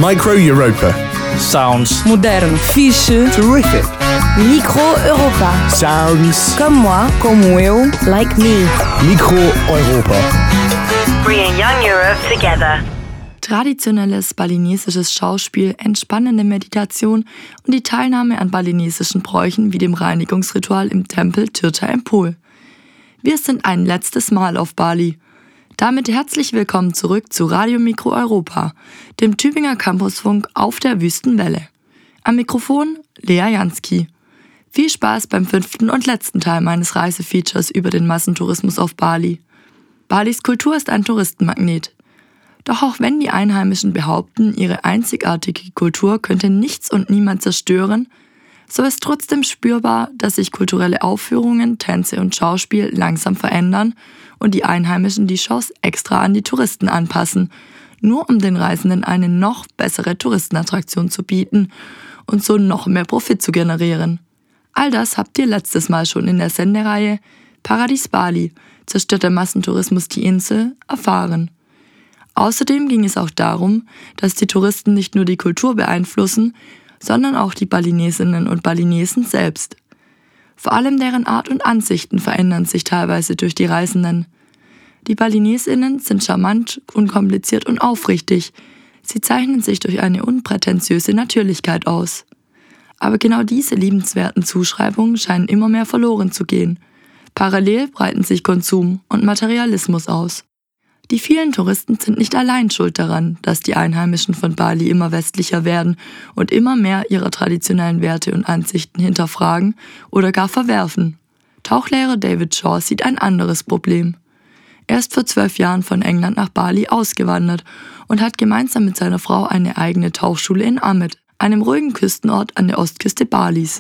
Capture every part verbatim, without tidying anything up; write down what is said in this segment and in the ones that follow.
Micro Europa. Sounds. Modern. Fiche. Terrific. Micro Europa. Sounds. Comme moi. Como eu. Like me. Micro Europa. Bringing young Europe together. Traditionelles balinesisches Schauspiel, entspannende Meditation und die Teilnahme an balinesischen Bräuchen wie dem Reinigungsritual im Tempel Tirta Empul. Wir sind ein letztes Mal auf Bali. Damit herzlich willkommen zurück zu Radio Micro Europa, dem Tübinger Campusfunk auf der Wüstenwelle. Am Mikrofon Lea Jansky. Viel Spaß beim fünften und letzten Teil meines Reisefeatures über den Massentourismus auf Bali. Balis Kultur ist ein Touristenmagnet. Doch auch wenn die Einheimischen behaupten, ihre einzigartige Kultur könnte nichts und niemand zerstören, so ist trotzdem spürbar, dass sich kulturelle Aufführungen, Tänze und Schauspiel langsam verändern und die Einheimischen die Shows extra an die Touristen anpassen, nur um den Reisenden eine noch bessere Touristenattraktion zu bieten und so noch mehr Profit zu generieren. All das habt ihr letztes Mal schon in der Sendereihe Paradies Bali, zerstört der Massentourismus die Insel, erfahren. Außerdem ging es auch darum, dass die Touristen nicht nur die Kultur beeinflussen, sondern auch die Balinesinnen und Balinesen selbst. Vor allem deren Art und Ansichten verändern sich teilweise durch die Reisenden. Die Balinesinnen sind charmant, unkompliziert und aufrichtig. Sie zeichnen sich durch eine unprätentiöse Natürlichkeit aus. Aber genau diese liebenswerten Zuschreibungen scheinen immer mehr verloren zu gehen. Parallel breiten sich Konsum und Materialismus aus. Die vielen Touristen sind nicht allein schuld daran, dass die Einheimischen von Bali immer westlicher werden und immer mehr ihrer traditionellen Werte und Ansichten hinterfragen oder gar verwerfen. Tauchlehrer David Shaw sieht ein anderes Problem. Er ist vor zwölf Jahren von England nach Bali ausgewandert und hat gemeinsam mit seiner Frau eine eigene Tauchschule in Amed, einem ruhigen Küstenort an der Ostküste Balis.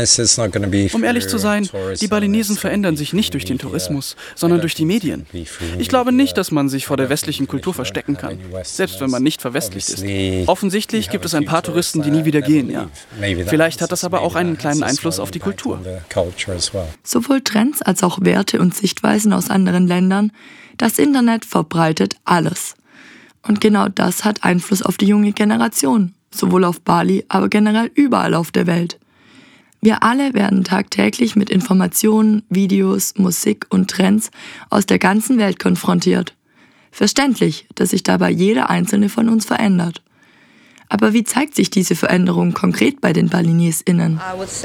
Um ehrlich zu sein, die Balinesen verändern sich nicht durch den Tourismus, sondern durch die Medien. Ich glaube nicht, dass man sich vor der westlichen Kultur verstecken kann, selbst wenn man nicht verwestlicht ist. Offensichtlich gibt es ein paar Touristen, die nie wieder gehen, ja. Vielleicht hat das aber auch einen kleinen Einfluss auf die Kultur. Sowohl Trends als auch Werte und Sichtweisen aus anderen Ländern, das Internet verbreitet alles. Und genau das hat Einfluss auf die junge Generation. Sowohl auf Bali, aber generell überall auf der Welt. Wir alle werden tagtäglich mit Informationen, Videos, Musik und Trends aus der ganzen Welt konfrontiert. Verständlich, dass sich dabei jeder einzelne von uns verändert. Aber wie zeigt sich diese Veränderung konkret bei den BalinesInnen?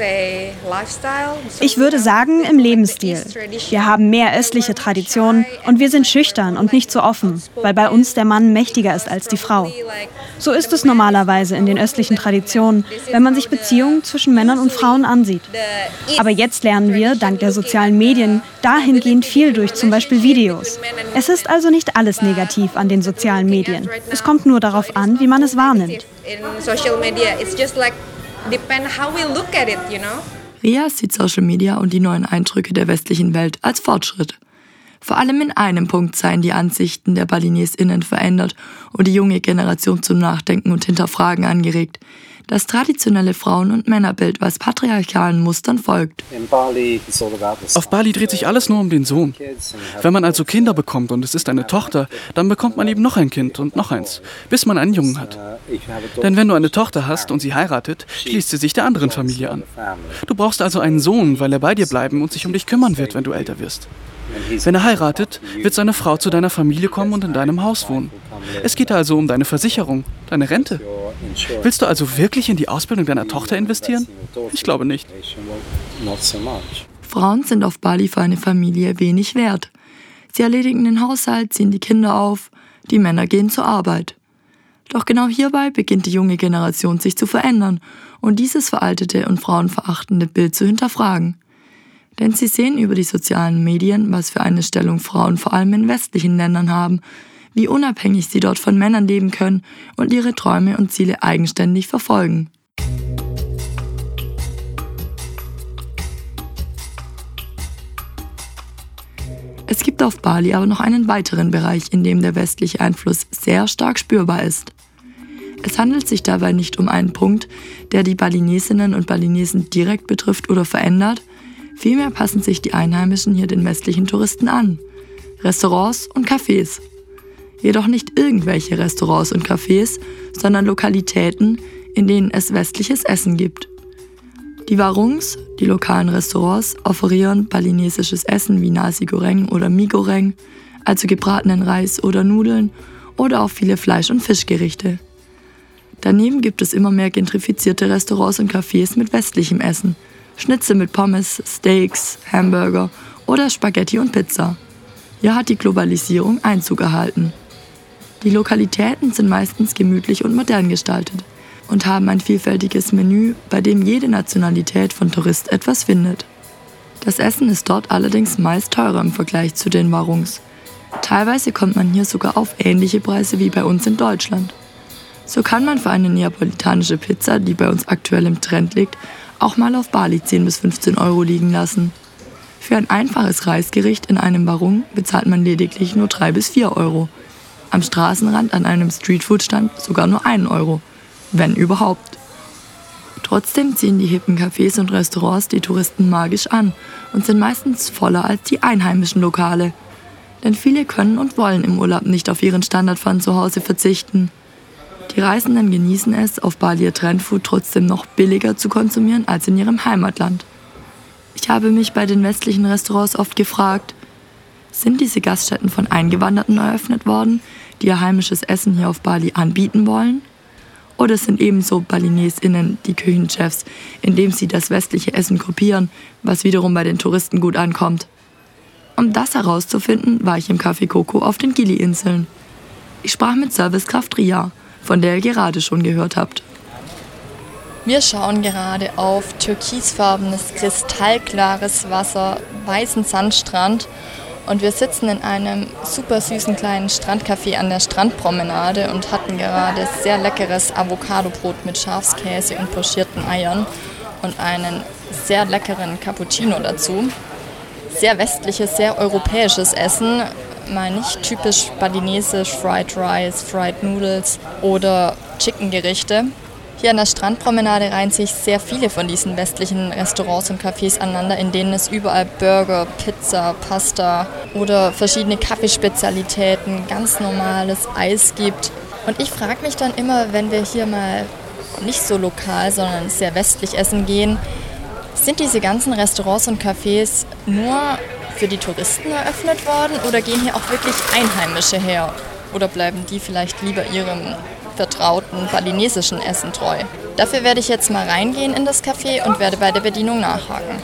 Ich würde sagen, im Lebensstil. Wir haben mehr östliche Traditionen und wir sind schüchtern und nicht so offen, weil bei uns der Mann mächtiger ist als die Frau. So ist es normalerweise in den östlichen Traditionen, wenn man sich Beziehungen zwischen Männern und Frauen ansieht. Aber jetzt lernen wir, dank der sozialen Medien, dahingehend viel durch zum Beispiel Videos. Es ist also nicht alles negativ an den sozialen Medien. Es kommt nur darauf an, wie man es wahrnimmt. In social media, it's just like depend how we look at it, you know. Ria sieht Social Media und die neuen Eindrücke der westlichen Welt als Fortschritt. Vor allem in einem Punkt seien die Ansichten der BalinesInnen verändert und die junge Generation zum Nachdenken und Hinterfragen angeregt. Das traditionelle Frauen- und Männerbild, was patriarchalen Mustern folgt. Auf Bali dreht sich alles nur um den Sohn. Wenn man also Kinder bekommt und es ist eine Tochter, dann bekommt man eben noch ein Kind und noch eins, bis man einen Jungen hat. Denn wenn du eine Tochter hast und sie heiratet, schließt sie sich der anderen Familie an. Du brauchst also einen Sohn, weil er bei dir bleiben und sich um dich kümmern wird, wenn du älter wirst. Wenn er heiratet, wird seine Frau zu deiner Familie kommen und in deinem Haus wohnen. Es geht also um deine Versicherung, deine Rente. Willst du also wirklich in die Ausbildung deiner Tochter investieren? Ich glaube nicht. Frauen sind auf Bali für eine Familie wenig wert. Sie erledigen den Haushalt, ziehen die Kinder auf, die Männer gehen zur Arbeit. Doch genau hierbei beginnt die junge Generation sich zu verändern und dieses veraltete und frauenverachtende Bild zu hinterfragen. Denn sie sehen über die sozialen Medien, was für eine Stellung Frauen vor allem in westlichen Ländern haben, wie unabhängig sie dort von Männern leben können und ihre Träume und Ziele eigenständig verfolgen. Es gibt auf Bali aber noch einen weiteren Bereich, in dem der westliche Einfluss sehr stark spürbar ist. Es handelt sich dabei nicht um einen Punkt, der die Balinesinnen und Balinesen direkt betrifft oder verändert, vielmehr passen sich die Einheimischen hier den westlichen Touristen an. Restaurants und Cafés. Jedoch nicht irgendwelche Restaurants und Cafés, sondern Lokalitäten, in denen es westliches Essen gibt. Die Warungs, die lokalen Restaurants, offerieren balinesisches Essen wie Nasi Goreng oder Mie Goreng, also gebratenen Reis oder Nudeln oder auch viele Fleisch- und Fischgerichte. Daneben gibt es immer mehr gentrifizierte Restaurants und Cafés mit westlichem Essen, Schnitzel mit Pommes, Steaks, Hamburger oder Spaghetti und Pizza. Hier hat die Globalisierung Einzug erhalten. Die Lokalitäten sind meistens gemütlich und modern gestaltet und haben ein vielfältiges Menü, bei dem jede Nationalität von Tourist etwas findet. Das Essen ist dort allerdings meist teurer im Vergleich zu den Warungs. Teilweise kommt man hier sogar auf ähnliche Preise wie bei uns in Deutschland. So kann man für eine neapolitanische Pizza, die bei uns aktuell im Trend liegt, auch mal auf Bali zehn bis fünfzehn Euro liegen lassen. Für ein einfaches Reisgericht in einem Warung bezahlt man lediglich nur drei bis vier Euro. Am Straßenrand an einem Streetfood-Stand sogar nur einen Euro. Wenn überhaupt. Trotzdem ziehen die hippen Cafés und Restaurants die Touristen magisch an und sind meistens voller als die einheimischen Lokale. Denn viele können und wollen im Urlaub nicht auf ihren Standard von zu Hause verzichten. Die Reisenden genießen es, auf Bali ihr Trendfood trotzdem noch billiger zu konsumieren als in ihrem Heimatland. Ich habe mich bei den westlichen Restaurants oft gefragt, sind diese Gaststätten von Eingewanderten eröffnet worden, die ihr heimisches Essen hier auf Bali anbieten wollen? Oder sind ebenso BalinesInnen die Küchenchefs, indem sie das westliche Essen kopieren, was wiederum bei den Touristen gut ankommt? Um das herauszufinden, war ich im Café Coco auf den Gili-Inseln. Ich sprach mit Servicekraft Ria, von der ihr gerade schon gehört habt. Wir schauen gerade auf türkisfarbenes, kristallklares Wasser, weißen Sandstrand und wir sitzen in einem super süßen kleinen Strandcafé an der Strandpromenade und hatten gerade sehr leckeres Avocadobrot mit Schafskäse und pochierten Eiern und einen sehr leckeren Cappuccino dazu. Sehr westliches, sehr europäisches Essen, mal nicht typisch balinesisch, Fried Rice, Fried Noodles oder Chicken-Gerichte. Hier an der Strandpromenade reihen sich sehr viele von diesen westlichen Restaurants und Cafés aneinander, in denen es überall Burger, Pizza, Pasta oder verschiedene Kaffeespezialitäten, ganz normales Eis gibt. Und ich frage mich dann immer, wenn wir hier mal nicht so lokal, sondern sehr westlich essen gehen, sind diese ganzen Restaurants und Cafés nur für die Touristen eröffnet worden oder gehen hier auch wirklich Einheimische her? Oder bleiben die vielleicht lieber ihrem vertrauten balinesischen Essen treu? Dafür werde ich jetzt mal reingehen in das Café und werde bei der Bedienung nachhaken.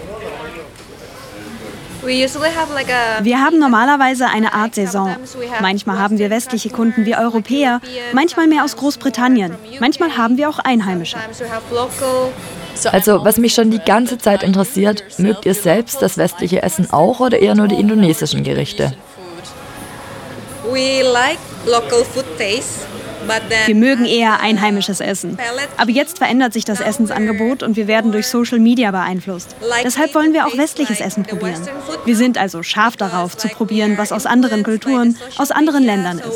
Wir haben normalerweise eine Art Saison. Manchmal haben wir westliche Kunden wie Europäer, manchmal mehr aus Großbritannien, manchmal haben wir auch Einheimische. Also, was mich schon die ganze Zeit interessiert, mögt ihr selbst das westliche Essen auch oder eher nur die indonesischen Gerichte? Wir mögen eher einheimisches Essen. Aber jetzt verändert sich das Essensangebot und wir werden durch Social Media beeinflusst. Deshalb wollen wir auch westliches Essen probieren. Wir sind also scharf darauf, zu probieren, was aus anderen Kulturen, aus anderen Ländern ist.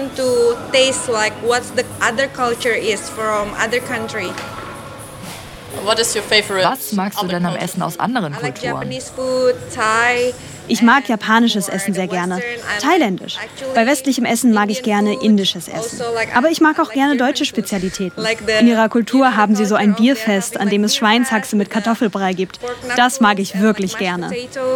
Was magst du denn am Essen aus anderen Kulturen? Ich mag japanisches Essen sehr gerne, thailändisch. Bei westlichem Essen mag ich gerne indisches Essen. Aber ich mag auch gerne deutsche Spezialitäten. In ihrer Kultur haben sie so ein Bierfest, an dem es Schweinshaxe mit Kartoffelbrei gibt. Das mag ich wirklich gerne.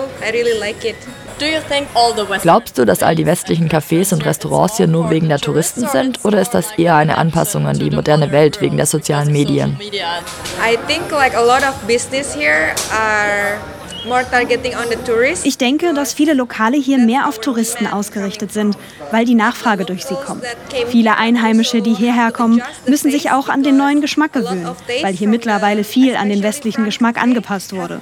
Glaubst du, dass all die westlichen Cafés und Restaurants hier nur wegen der Touristen sind? Oder ist das eher eine Anpassung an die moderne Welt wegen der sozialen Medien? Ich denke, dass viele Lokale hier mehr auf Touristen ausgerichtet sind, weil die Nachfrage durch sie kommt. Viele Einheimische, die hierher kommen, müssen sich auch an den neuen Geschmack gewöhnen, weil hier mittlerweile viel an den westlichen Geschmack angepasst wurde.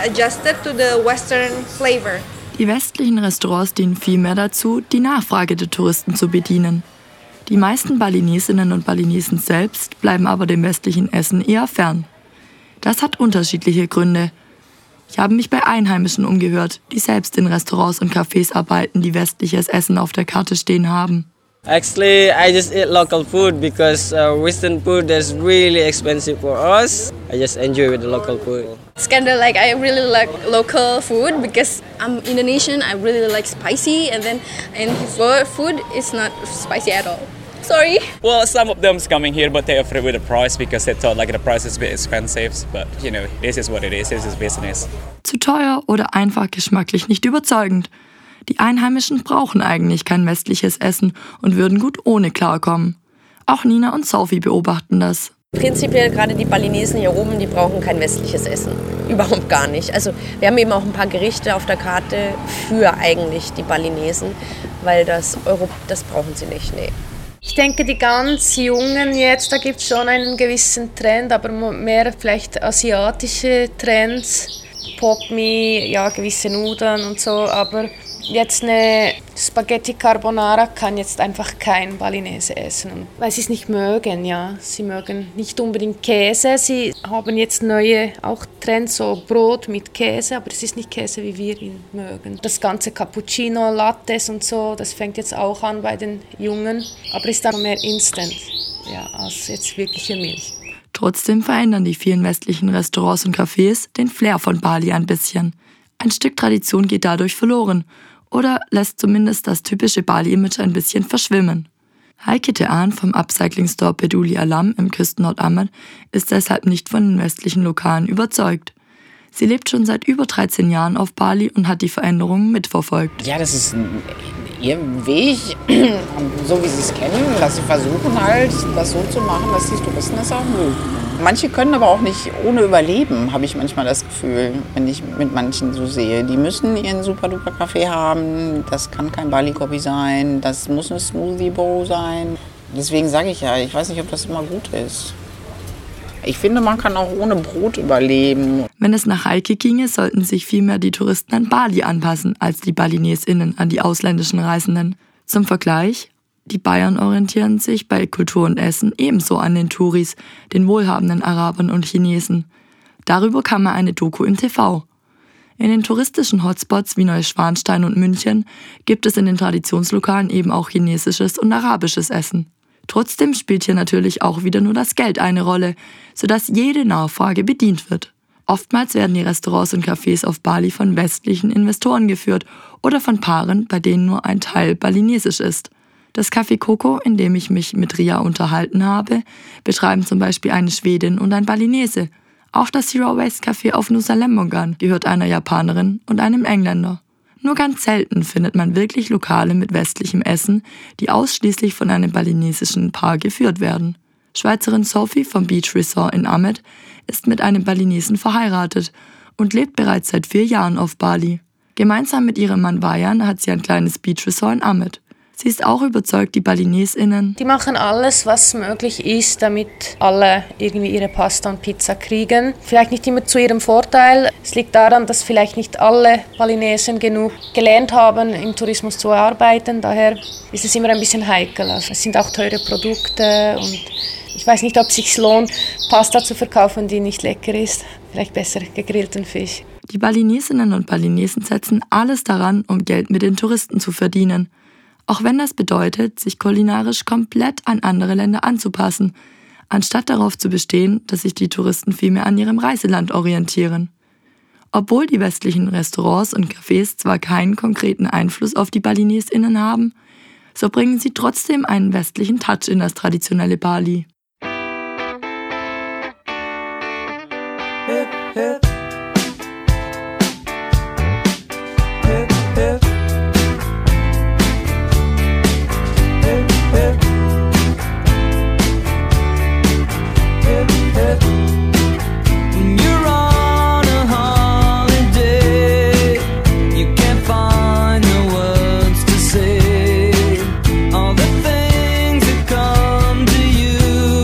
Die westlichen Restaurants dienen vielmehr dazu, die Nachfrage der Touristen zu bedienen. Die meisten Balinesinnen und Balinesen selbst bleiben aber dem westlichen Essen eher fern. Das hat unterschiedliche Gründe. Ich habe mich bei Einheimischen umgehört, die selbst in Restaurants und Cafés arbeiten, die westliches Essen auf der Karte stehen haben. Actually, I just eat local food because uh, Western food is really expensive for us. I just enjoy with the local food. It's kind of like I really like local food because I'm Indonesian. I really like spicy, and then and for food is not spicy at all. Sorry. Well, some of them's coming here, but they're afraid with the price because they thought like the price is a bit expensive. But you know, this is what it is. This is business. Zu teuer oder einfach geschmacklich nicht überzeugend. Die Einheimischen brauchen eigentlich kein westliches Essen und würden gut ohne klarkommen. Auch Nina und Sophie beobachten das. Prinzipiell gerade die Balinesen hier oben, die brauchen kein westliches Essen. Überhaupt gar nicht. Also wir haben eben auch ein paar Gerichte auf der Karte für eigentlich die Balinesen, weil das Europa, das brauchen sie nicht, nee. Ich denke, die ganz Jungen jetzt, da gibt es schon einen gewissen Trend, aber mehr vielleicht asiatische Trends. Pop-Me, ja, gewisse Nudeln und so, aber jetzt eine Spaghetti Carbonara kann jetzt einfach kein Balinese essen, weil sie es nicht mögen, ja. Sie mögen nicht unbedingt Käse, sie haben jetzt neue auch Trends, so Brot mit Käse, aber es ist nicht Käse, wie wir ihn mögen. Das ganze Cappuccino, Lattes und so, das fängt jetzt auch an bei den Jungen, aber ist dann mehr Instant, ja, als jetzt wirkliche Milch. Trotzdem verändern die vielen westlichen Restaurants und Cafés den Flair von Bali ein bisschen. Ein Stück Tradition geht dadurch verloren oder lässt zumindest das typische Bali-Image ein bisschen verschwimmen. Heike Tean vom Upcycling-Store Peduli Alam im Küstenort Amed ist deshalb nicht von den westlichen Lokalen überzeugt. Sie lebt schon seit über dreizehn Jahren auf Bali und hat die Veränderungen mitverfolgt. Ja, das ist ein, ihr Weg, so wie sie es kennen, dass sie versuchen halt, das so zu machen, dass die Touristen das auch mögen. Manche können aber auch nicht ohne überleben, habe ich manchmal das Gefühl, wenn ich mit manchen so sehe. Die müssen ihren super-duper-Kaffee haben, das kann kein Bali-Copy sein, das muss eine Smoothie-Bowl sein. Deswegen sage ich ja, ich weiß nicht, ob das immer gut ist. Ich finde, man kann auch ohne Brot überleben. Wenn es nach Heike ginge, sollten sich vielmehr die Touristen an Bali anpassen, als die BalinesInnen an die ausländischen Reisenden. Zum Vergleich, die Bayern orientieren sich bei Kultur und Essen ebenso an den Touris, den wohlhabenden Arabern und Chinesen. Darüber kam mal eine Doku im T V. In den touristischen Hotspots wie Neuschwanstein und München gibt es in den Traditionslokalen eben auch chinesisches und arabisches Essen. Trotzdem spielt hier natürlich auch wieder nur das Geld eine Rolle, sodass jede Nachfrage bedient wird. Oftmals werden die Restaurants und Cafés auf Bali von westlichen Investoren geführt oder von Paaren, bei denen nur ein Teil balinesisch ist. Das Café Coco, in dem ich mich mit Ria unterhalten habe, betreiben zum Beispiel eine Schwedin und ein Balinese. Auch das Zero Waste Café auf Nusa Lembongan gehört einer Japanerin und einem Engländer. Nur ganz selten findet man wirklich Lokale mit westlichem Essen, die ausschließlich von einem balinesischen Paar geführt werden. Schweizerin Sophie vom Beach Resort in Amed ist mit einem Balinesen verheiratet und lebt bereits seit vier Jahren auf Bali. Gemeinsam mit ihrem Mann Vajan hat sie ein kleines Beach Resort in Amed. Sie ist auch überzeugt, die BalinesInnen, die machen alles, was möglich ist, damit alle irgendwie ihre Pasta und Pizza kriegen. Vielleicht nicht immer zu ihrem Vorteil. Es liegt daran, dass vielleicht nicht alle Balinesen genug gelernt haben, im Tourismus zu arbeiten. Daher ist es immer ein bisschen heikel. Also es sind auch teure Produkte und ich weiß nicht, ob es sich lohnt, Pasta zu verkaufen, die nicht lecker ist. Vielleicht besser gegrillten Fisch. Die Balinesinnen und Balinesen setzen alles daran, um Geld mit den Touristen zu verdienen. Auch wenn das bedeutet, sich kulinarisch komplett an andere Länder anzupassen, anstatt darauf zu bestehen, dass sich die Touristen vielmehr an ihrem Reiseland orientieren. Obwohl die westlichen Restaurants und Cafés zwar keinen konkreten Einfluss auf die BalinesInnen haben, so bringen sie trotzdem einen westlichen Touch in das traditionelle Bali. Hip, hip. Hip, hip. All the things that come to you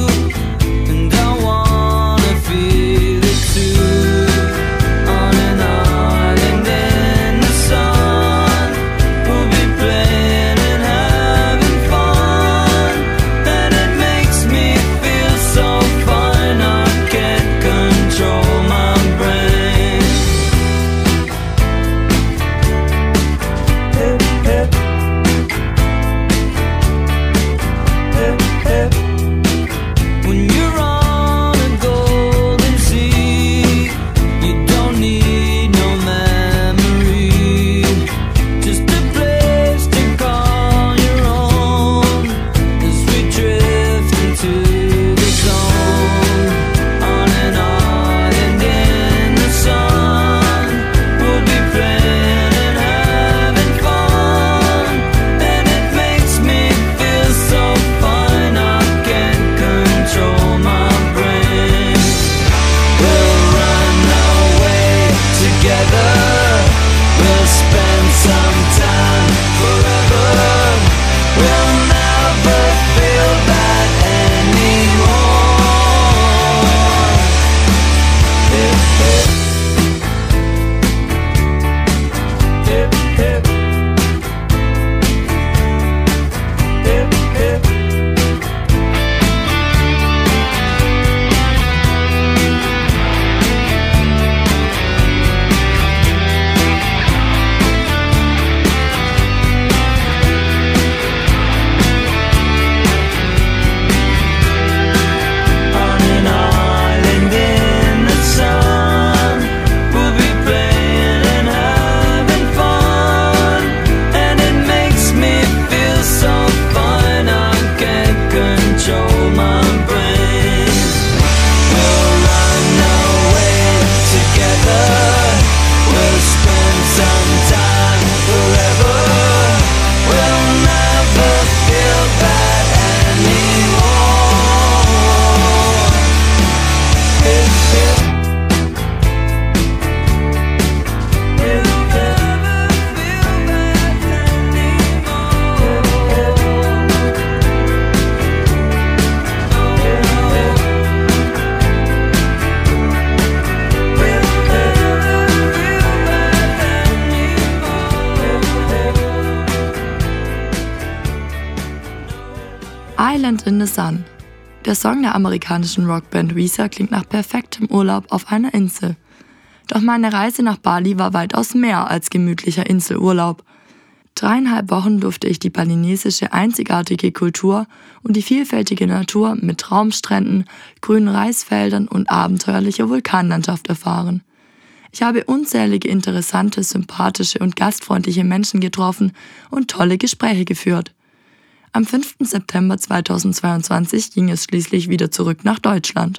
Island in the Sun. Der Song der amerikanischen Rockband Weezer klingt nach perfektem Urlaub auf einer Insel. Doch meine Reise nach Bali war weitaus mehr als gemütlicher Inselurlaub. Dreieinhalb Wochen durfte ich die balinesische einzigartige Kultur und die vielfältige Natur mit Traumstränden, grünen Reisfeldern und abenteuerlicher Vulkanlandschaft erfahren. Ich habe unzählige interessante, sympathische und gastfreundliche Menschen getroffen und tolle Gespräche geführt. Am fünften September zweitausendzweiundzwanzig ging es schließlich wieder zurück nach Deutschland.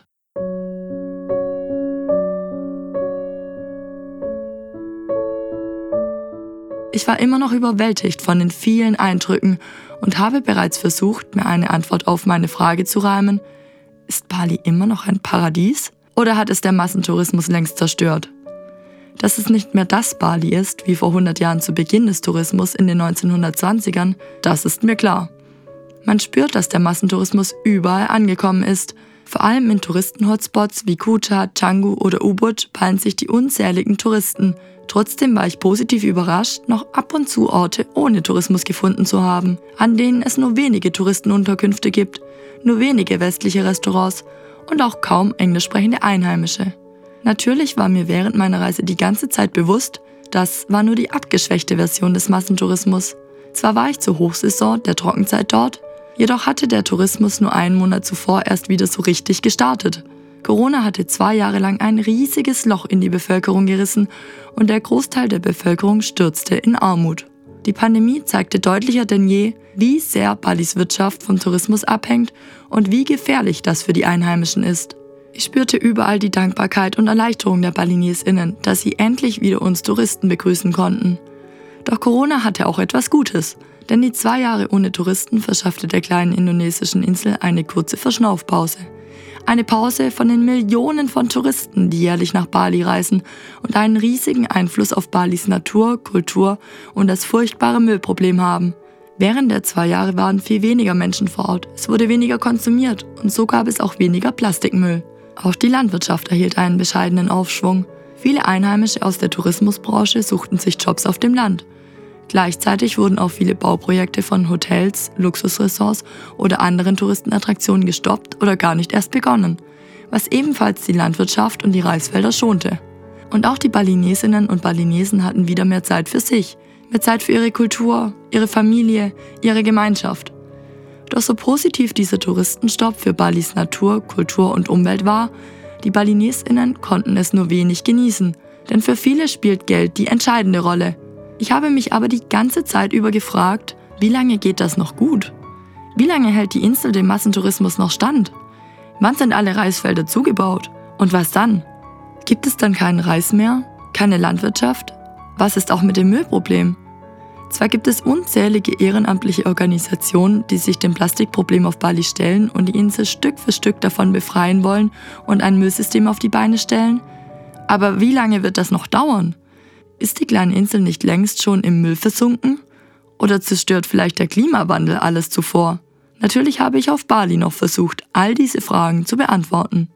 Ich war immer noch überwältigt von den vielen Eindrücken und habe bereits versucht, mir eine Antwort auf meine Frage zu reimen: Ist Bali immer noch ein Paradies? Oder hat es der Massentourismus längst zerstört? Dass es nicht mehr das Bali ist, wie vor hundert Jahren zu Beginn des Tourismus in den neunzehnhundertzwanzigern, das ist mir klar. Man spürt, dass der Massentourismus überall angekommen ist. Vor allem in Touristen-Hotspots wie Kuta, Canggu oder Ubud ballen sich die unzähligen Touristen. Trotzdem war ich positiv überrascht, noch ab und zu Orte ohne Tourismus gefunden zu haben, an denen es nur wenige Touristenunterkünfte gibt, nur wenige westliche Restaurants und auch kaum englisch sprechende Einheimische. Natürlich war mir während meiner Reise die ganze Zeit bewusst, das war nur die abgeschwächte Version des Massentourismus. Zwar war ich zur Hochsaison der Trockenzeit dort, jedoch hatte der Tourismus nur einen Monat zuvor erst wieder so richtig gestartet. Corona hatte zwei Jahre lang ein riesiges Loch in die Bevölkerung gerissen und der Großteil der Bevölkerung stürzte in Armut. Die Pandemie zeigte deutlicher denn je, wie sehr Balis Wirtschaft vom Tourismus abhängt und wie gefährlich das für die Einheimischen ist. Ich spürte überall die Dankbarkeit und Erleichterung der BalinesInnen, dass sie endlich wieder uns Touristen begrüßen konnten. Doch Corona hatte auch etwas Gutes, denn die zwei Jahre ohne Touristen verschaffte der kleinen indonesischen Insel eine kurze Verschnaufpause. Eine Pause von den Millionen von Touristen, die jährlich nach Bali reisen und einen riesigen Einfluss auf Balis Natur, Kultur und das furchtbare Müllproblem haben. Während der zwei Jahre waren viel weniger Menschen vor Ort, es wurde weniger konsumiert und so gab es auch weniger Plastikmüll. Auch die Landwirtschaft erhielt einen bescheidenen Aufschwung. Viele Einheimische aus der Tourismusbranche suchten sich Jobs auf dem Land. Gleichzeitig wurden auch viele Bauprojekte von Hotels, Luxusressorts oder anderen Touristenattraktionen gestoppt oder gar nicht erst begonnen, was ebenfalls die Landwirtschaft und die Reisfelder schonte. Und auch die Balinesinnen und Balinesen hatten wieder mehr Zeit für sich, mehr Zeit für ihre Kultur, ihre Familie, ihre Gemeinschaft. Doch so positiv dieser Touristenstopp für Balis Natur, Kultur und Umwelt war, die BalinesInnen konnten es nur wenig genießen, denn für viele spielt Geld die entscheidende Rolle. Ich habe mich aber die ganze Zeit über gefragt, wie lange geht das noch gut? Wie lange hält die Insel dem Massentourismus noch stand? Wann sind alle Reisfelder zugebaut? Und was dann? Gibt es dann keinen Reis mehr? Keine Landwirtschaft? Was ist auch mit dem Müllproblem? Zwar gibt es unzählige ehrenamtliche Organisationen, die sich dem Plastikproblem auf Bali stellen und die Insel Stück für Stück davon befreien wollen und ein Müllsystem auf die Beine stellen, aber wie lange wird das noch dauern? Ist die kleine Insel nicht längst schon im Müll versunken? Oder zerstört vielleicht der Klimawandel alles zuvor? Natürlich habe ich auf Bali noch versucht, all diese Fragen zu beantworten.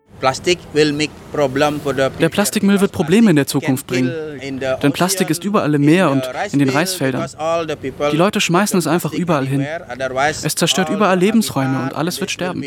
Der Plastikmüll wird Probleme in der Zukunft bringen. Denn Plastik ist überall im Meer und in den Reisfeldern. Die Leute schmeißen es einfach überall hin. Es zerstört überall Lebensräume und alles wird sterben.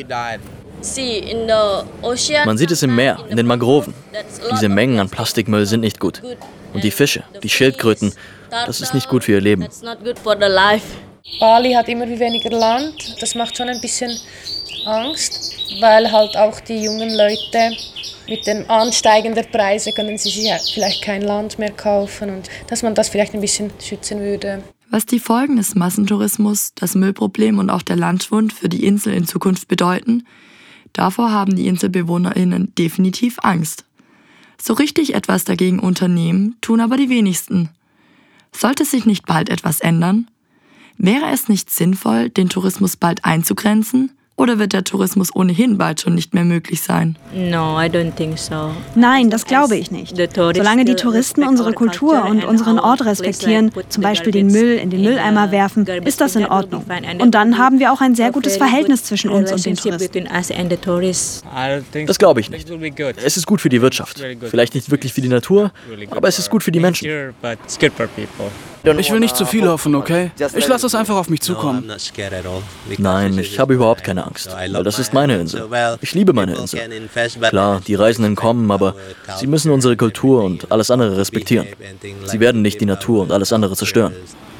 Man sieht es im Meer, in den Mangroven. Diese Mengen an Plastikmüll sind nicht gut. Und die Fische, die Schildkröten, das ist nicht gut für ihr Leben. Bali hat immer weniger Land. Das macht schon ein bisschen Angst, weil halt auch die jungen Leute mit den ansteigenden Preisen können sie sich vielleicht kein Land mehr kaufen und dass man das vielleicht ein bisschen schützen würde. Was die Folgen des Massentourismus, das Müllproblem und auch der Landschwund für die Insel in Zukunft bedeuten, davor haben die InselbewohnerInnen definitiv Angst. So richtig etwas dagegen unternehmen, tun aber die wenigsten. Sollte sich nicht bald etwas ändern? Wäre es nicht sinnvoll, den Tourismus bald einzugrenzen? Oder wird der Tourismus ohnehin bald schon nicht mehr möglich sein? Nein, das glaube ich nicht. Solange die Touristen unsere Kultur und unseren Ort respektieren, zum Beispiel den Müll in den Mülleimer werfen, ist das in Ordnung. Und dann haben wir auch ein sehr gutes Verhältnis zwischen uns und den Touristen. Das glaube ich nicht. Es ist gut für die Wirtschaft. Vielleicht nicht wirklich für die Natur, aber es ist gut für die Menschen. Ich will nicht zu viel hoffen, okay? Ich lasse es einfach auf mich zukommen. Nein, ich habe überhaupt keine Angst, weil das ist meine Insel. Ich liebe meine Insel. Klar, die Reisenden kommen, aber sie müssen unsere Kultur und alles andere respektieren. Sie werden nicht die Natur und alles andere zerstören.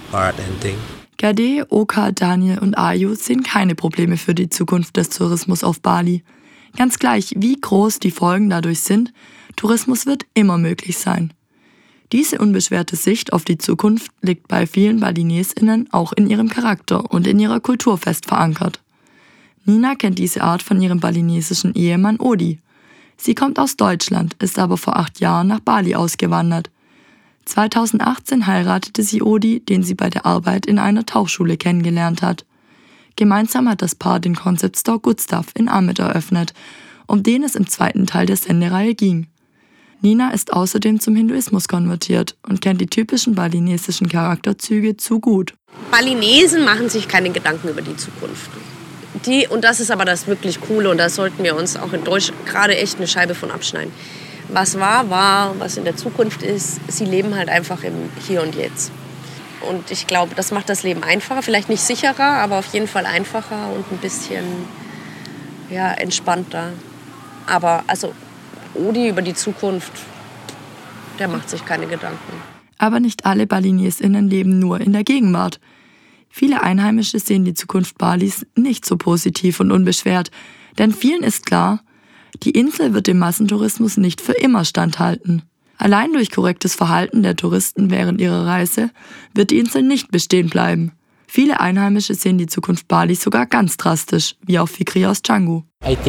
Gade, Oka, Daniel und Ayu sehen keine Probleme für die Zukunft des Tourismus auf Bali. Ganz gleich, wie groß die Folgen dadurch sind, Tourismus wird immer möglich sein. Diese unbeschwerte Sicht auf die Zukunft liegt bei vielen BalinesInnen auch in ihrem Charakter und in ihrer Kultur fest verankert. Nina kennt diese Art von ihrem balinesischen Ehemann Odi. Sie kommt aus Deutschland, ist aber vor acht Jahren nach Bali ausgewandert. zweitausendachtzehn heiratete sie Odi, den sie bei der Arbeit in einer Tauchschule kennengelernt hat. Gemeinsam hat das Paar den Concept Store Gustav in Amed eröffnet, um den es im zweiten Teil der Sendereihe ging. Nina ist außerdem zum Hinduismus konvertiert und kennt die typischen balinesischen Charakterzüge zu gut. Balinesen machen sich keine Gedanken über die Zukunft. Die, und das ist aber das wirklich Coole und da sollten wir uns auch in Deutsch gerade echt eine Scheibe von abschneiden. Was war, war, was in der Zukunft ist, sie leben halt einfach im Hier und Jetzt. Und ich glaube, das macht das Leben einfacher, vielleicht nicht sicherer, aber auf jeden Fall einfacher und ein bisschen ja, entspannter. Aber also Odi über die Zukunft, der macht sich keine Gedanken. Aber nicht alle BalinesInnen leben nur in der Gegenwart. Viele Einheimische sehen die Zukunft Balis nicht so positiv und unbeschwert, denn vielen ist klar, die Insel wird dem Massentourismus nicht für immer standhalten. Allein durch korrektes Verhalten der Touristen während ihrer Reise wird die Insel nicht bestehen bleiben. Viele Einheimische sehen die Zukunft Balis sogar ganz drastisch, wie auch Fikri aus Canggu.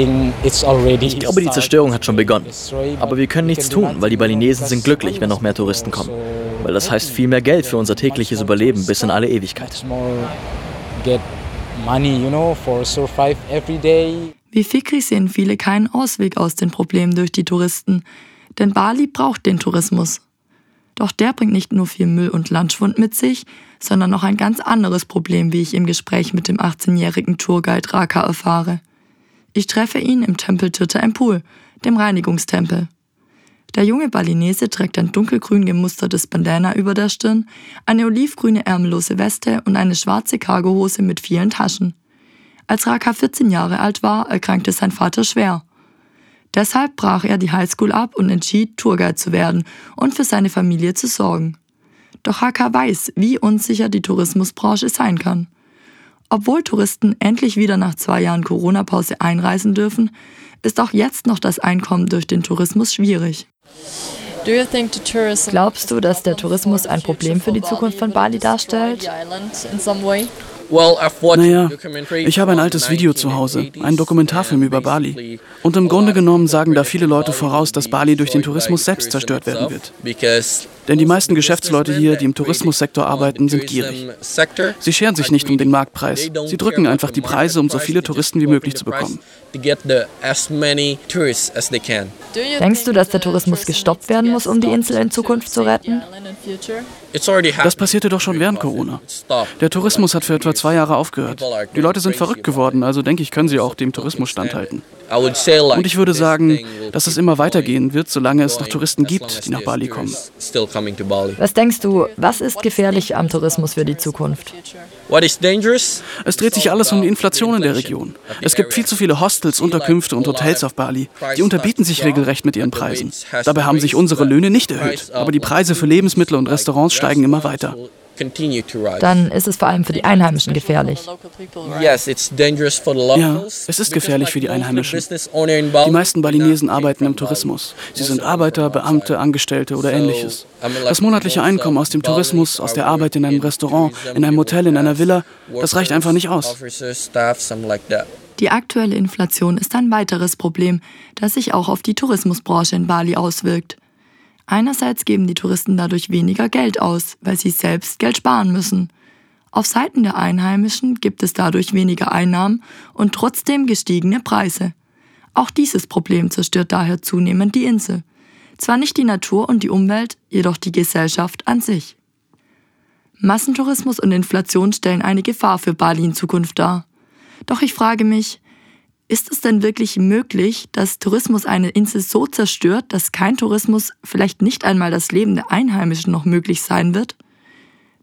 Ich glaube, die Zerstörung hat schon begonnen. Aber wir können nichts tun, weil die Balinesen sind glücklich, wenn noch mehr Touristen kommen. Weil das heißt viel mehr Geld für unser tägliches Überleben bis in alle Ewigkeit. Wie Fikri sehen viele keinen Ausweg aus den Problemen durch die Touristen, denn Bali braucht den Tourismus. Doch der bringt nicht nur viel Müll und Landschwund mit sich, sondern noch ein ganz anderes Problem, wie ich im Gespräch mit dem achtzehnjährigen Tourguide Raka erfahre. Ich treffe ihn im Tempel Tirtha Empul, dem Reinigungstempel. Der junge Balinese trägt ein dunkelgrün gemustertes Bandana über der Stirn, eine olivgrüne ärmellose Weste und eine schwarze Cargohose mit vielen Taschen. Als Raka vierzehn Jahre alt war, erkrankte sein Vater schwer. Deshalb brach er die Highschool ab und entschied, Tourguide zu werden und für seine Familie zu sorgen. Doch Raka weiß, wie unsicher die Tourismusbranche sein kann. Obwohl Touristen endlich wieder nach zwei Jahren Corona-Pause einreisen dürfen, ist auch jetzt noch das Einkommen durch den Tourismus schwierig. Glaubst du, dass der Tourismus ein Problem für die Zukunft von Bali darstellt? Naja, ich habe ein altes Video zu Hause, einen Dokumentarfilm über Bali. Und im Grunde genommen sagen da viele Leute voraus, dass Bali durch den Tourismus selbst zerstört werden wird. Denn die meisten Geschäftsleute hier, die im Tourismussektor arbeiten, sind gierig. Sie scheren sich nicht um den Marktpreis. Sie drücken einfach die Preise, um so viele Touristen wie möglich zu bekommen. Denkst du, dass der Tourismus gestoppt werden muss, um die Insel in Zukunft zu retten? Das passierte doch schon während Corona. Der Tourismus hat für etwa zwei Jahre aufgehört. Die Leute sind verrückt geworden, also denke ich, können sie auch dem Tourismus standhalten. Und ich würde sagen, dass es immer weitergehen wird, solange es noch Touristen gibt, die nach Bali kommen. Was denkst du, was ist gefährlich am Tourismus für die Zukunft? Es dreht sich alles um die Inflation in der Region. Es gibt viel zu viele Hostels, Unterkünfte und Hotels auf Bali. Die unterbieten sich regelrecht mit ihren Preisen. Dabei haben sich unsere Löhne nicht erhöht, aber die Preise für Lebensmittel und Restaurants steigen immer weiter. Dann ist es vor allem für die Einheimischen gefährlich. Ja, es ist gefährlich für die Einheimischen. Die meisten Balinesen arbeiten im Tourismus. Sie sind Arbeiter, Beamte, Angestellte oder ähnliches. Das monatliche Einkommen aus dem Tourismus, aus der Arbeit in einem Restaurant, in einem Hotel, in einer Villa, das reicht einfach nicht aus. Die aktuelle Inflation ist ein weiteres Problem, das sich auch auf die Tourismusbranche in Bali auswirkt. Einerseits geben die Touristen dadurch weniger Geld aus, weil sie selbst Geld sparen müssen. Auf Seiten der Einheimischen gibt es dadurch weniger Einnahmen und trotzdem gestiegene Preise. Auch dieses Problem zerstört daher zunehmend die Insel. Zwar nicht die Natur und die Umwelt, jedoch die Gesellschaft an sich. Massentourismus und Inflation stellen eine Gefahr für Bali in Zukunft dar. Doch ich frage mich, ist es denn wirklich möglich, dass Tourismus eine Insel so zerstört, dass kein Tourismus, vielleicht nicht einmal das Leben der Einheimischen noch möglich sein wird?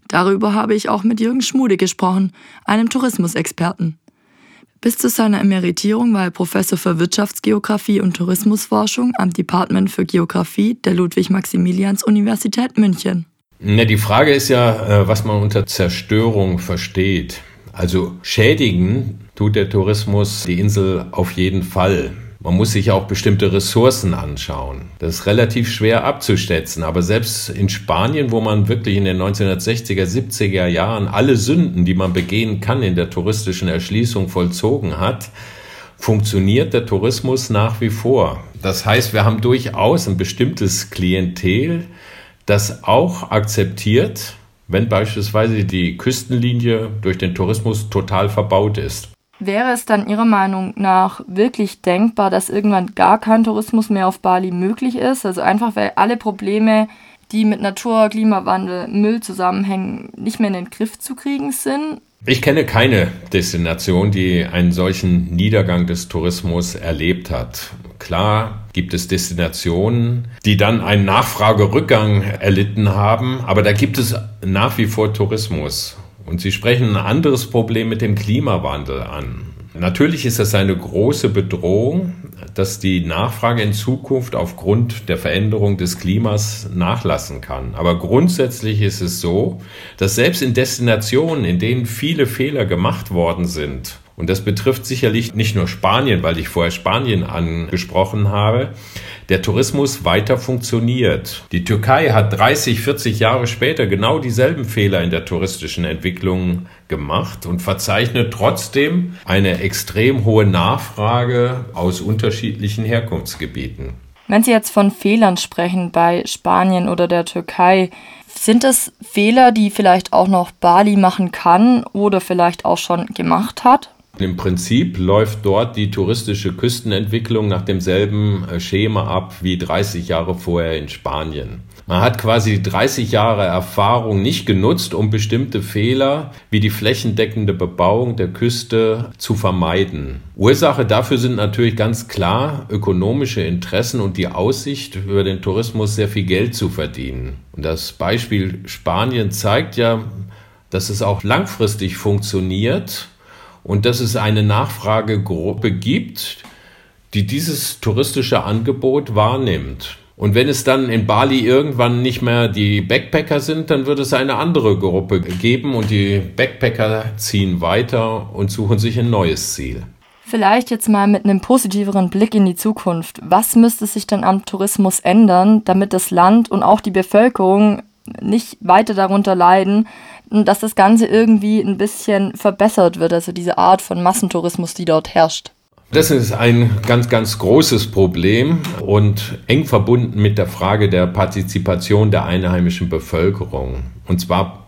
Darüber habe ich auch mit Jürgen Schmude gesprochen, einem Tourismusexperten. Bis zu seiner Emeritierung war er Professor für Wirtschaftsgeographie und Tourismusforschung am Department für Geographie der Ludwig-Maximilians-Universität München. Ja, die Frage ist ja, was man unter Zerstörung versteht. Also schädigen tut der Tourismus die Insel auf jeden Fall. Man muss sich auch bestimmte Ressourcen anschauen. Das ist relativ schwer abzuschätzen, aber selbst in Spanien, wo man wirklich in den neunzehnhundertsechziger, siebziger Jahren alle Sünden, die man begehen kann, in der touristischen Erschließung vollzogen hat, funktioniert der Tourismus nach wie vor. Das heißt, wir haben durchaus ein bestimmtes Klientel, das auch akzeptiert, wenn beispielsweise die Küstenlinie durch den Tourismus total verbaut ist. Wäre es dann Ihrer Meinung nach wirklich denkbar, dass irgendwann gar kein Tourismus mehr auf Bali möglich ist? Also einfach, weil alle Probleme, die mit Natur, Klimawandel, Müll zusammenhängen, nicht mehr in den Griff zu kriegen sind? Ich kenne keine Destination, die einen solchen Niedergang des Tourismus erlebt hat. Klar gibt es Destinationen, die dann einen Nachfragerückgang erlitten haben, aber da gibt es nach wie vor Tourismus. Und Sie sprechen ein anderes Problem mit dem Klimawandel an. Natürlich ist das eine große Bedrohung, dass die Nachfrage in Zukunft aufgrund der Veränderung des Klimas nachlassen kann. Aber grundsätzlich ist es so, dass selbst in Destinationen, in denen viele Fehler gemacht worden sind, und das betrifft sicherlich nicht nur Spanien, weil ich vorher Spanien angesprochen habe, der Tourismus weiter funktioniert. Die Türkei hat dreißig, vierzig Jahre später genau dieselben Fehler in der touristischen Entwicklung gemacht und verzeichnet trotzdem eine extrem hohe Nachfrage aus unterschiedlichen Herkunftsgebieten. Wenn Sie jetzt von Fehlern sprechen bei Spanien oder der Türkei, sind das Fehler, die vielleicht auch noch Bali machen kann oder vielleicht auch schon gemacht hat? Im Prinzip läuft dort die touristische Küstenentwicklung nach demselben Schema ab wie dreißig Jahre vorher in Spanien. Man hat quasi dreißig Jahre Erfahrung nicht genutzt, um bestimmte Fehler wie die flächendeckende Bebauung der Küste zu vermeiden. Ursache dafür sind natürlich ganz klar ökonomische Interessen und die Aussicht, über den Tourismus sehr viel Geld zu verdienen. Und das Beispiel Spanien zeigt ja, dass es auch langfristig funktioniert und dass es eine Nachfragegruppe gibt, die dieses touristische Angebot wahrnimmt. Und wenn es dann in Bali irgendwann nicht mehr die Backpacker sind, dann wird es eine andere Gruppe geben und die Backpacker ziehen weiter und suchen sich ein neues Ziel. Vielleicht jetzt mal mit einem positiveren Blick in die Zukunft. Was müsste sich denn am Tourismus ändern, damit das Land und auch die Bevölkerung nicht weiter darunter leiden, dass das Ganze irgendwie ein bisschen verbessert wird, also diese Art von Massentourismus, die dort herrscht? Das ist ein ganz, ganz großes Problem und eng verbunden mit der Frage der Partizipation der einheimischen Bevölkerung. Und zwar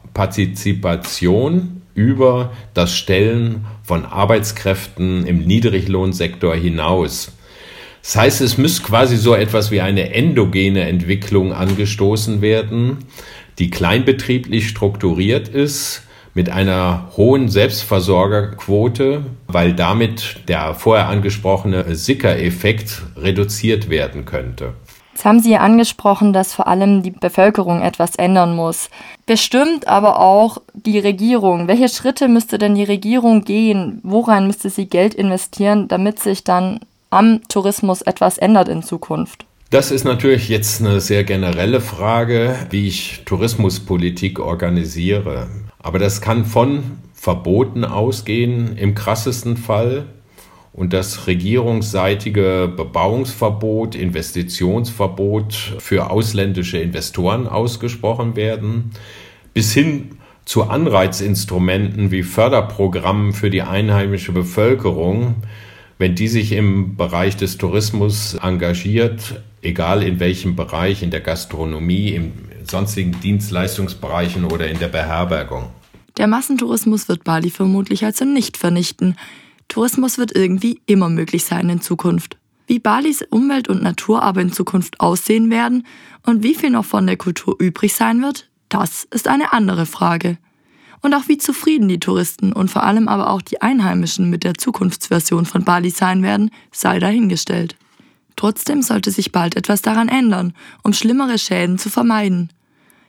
Partizipation über das Stellen von Arbeitskräften im Niedriglohnsektor hinaus. Das heißt, es müsste quasi so etwas wie eine endogene Entwicklung angestoßen werden, die kleinbetrieblich strukturiert ist, mit einer hohen Selbstversorgerquote, weil damit der vorher angesprochene Sicker-Effekt reduziert werden könnte. Jetzt haben Sie ja angesprochen, dass vor allem die Bevölkerung etwas ändern muss. Bestimmt aber auch die Regierung. Welche Schritte müsste denn die Regierung gehen? Woran müsste sie Geld investieren, damit sich dann am Tourismus etwas ändert in Zukunft? Das ist natürlich jetzt eine sehr generelle Frage, wie ich Tourismuspolitik organisiere. Aber das kann von Verboten ausgehen, im krassesten Fall. Und das regierungsseitige Bebauungsverbot, Investitionsverbot für ausländische Investoren ausgesprochen werden, bis hin zu Anreizinstrumenten wie Förderprogrammen für die einheimische Bevölkerung, wenn die sich im Bereich des Tourismus engagiert, egal in welchem Bereich, in der Gastronomie, in sonstigen Dienstleistungsbereichen oder in der Beherbergung. Der Massentourismus wird Bali vermutlich also nicht vernichten. Tourismus wird irgendwie immer möglich sein in Zukunft. Wie Balis Umwelt und Natur aber in Zukunft aussehen werden und wie viel noch von der Kultur übrig sein wird, das ist eine andere Frage. Und auch wie zufrieden die Touristen und vor allem aber auch die Einheimischen mit der Zukunftsversion von Bali sein werden, sei dahingestellt. Trotzdem sollte sich bald etwas daran ändern, um schlimmere Schäden zu vermeiden.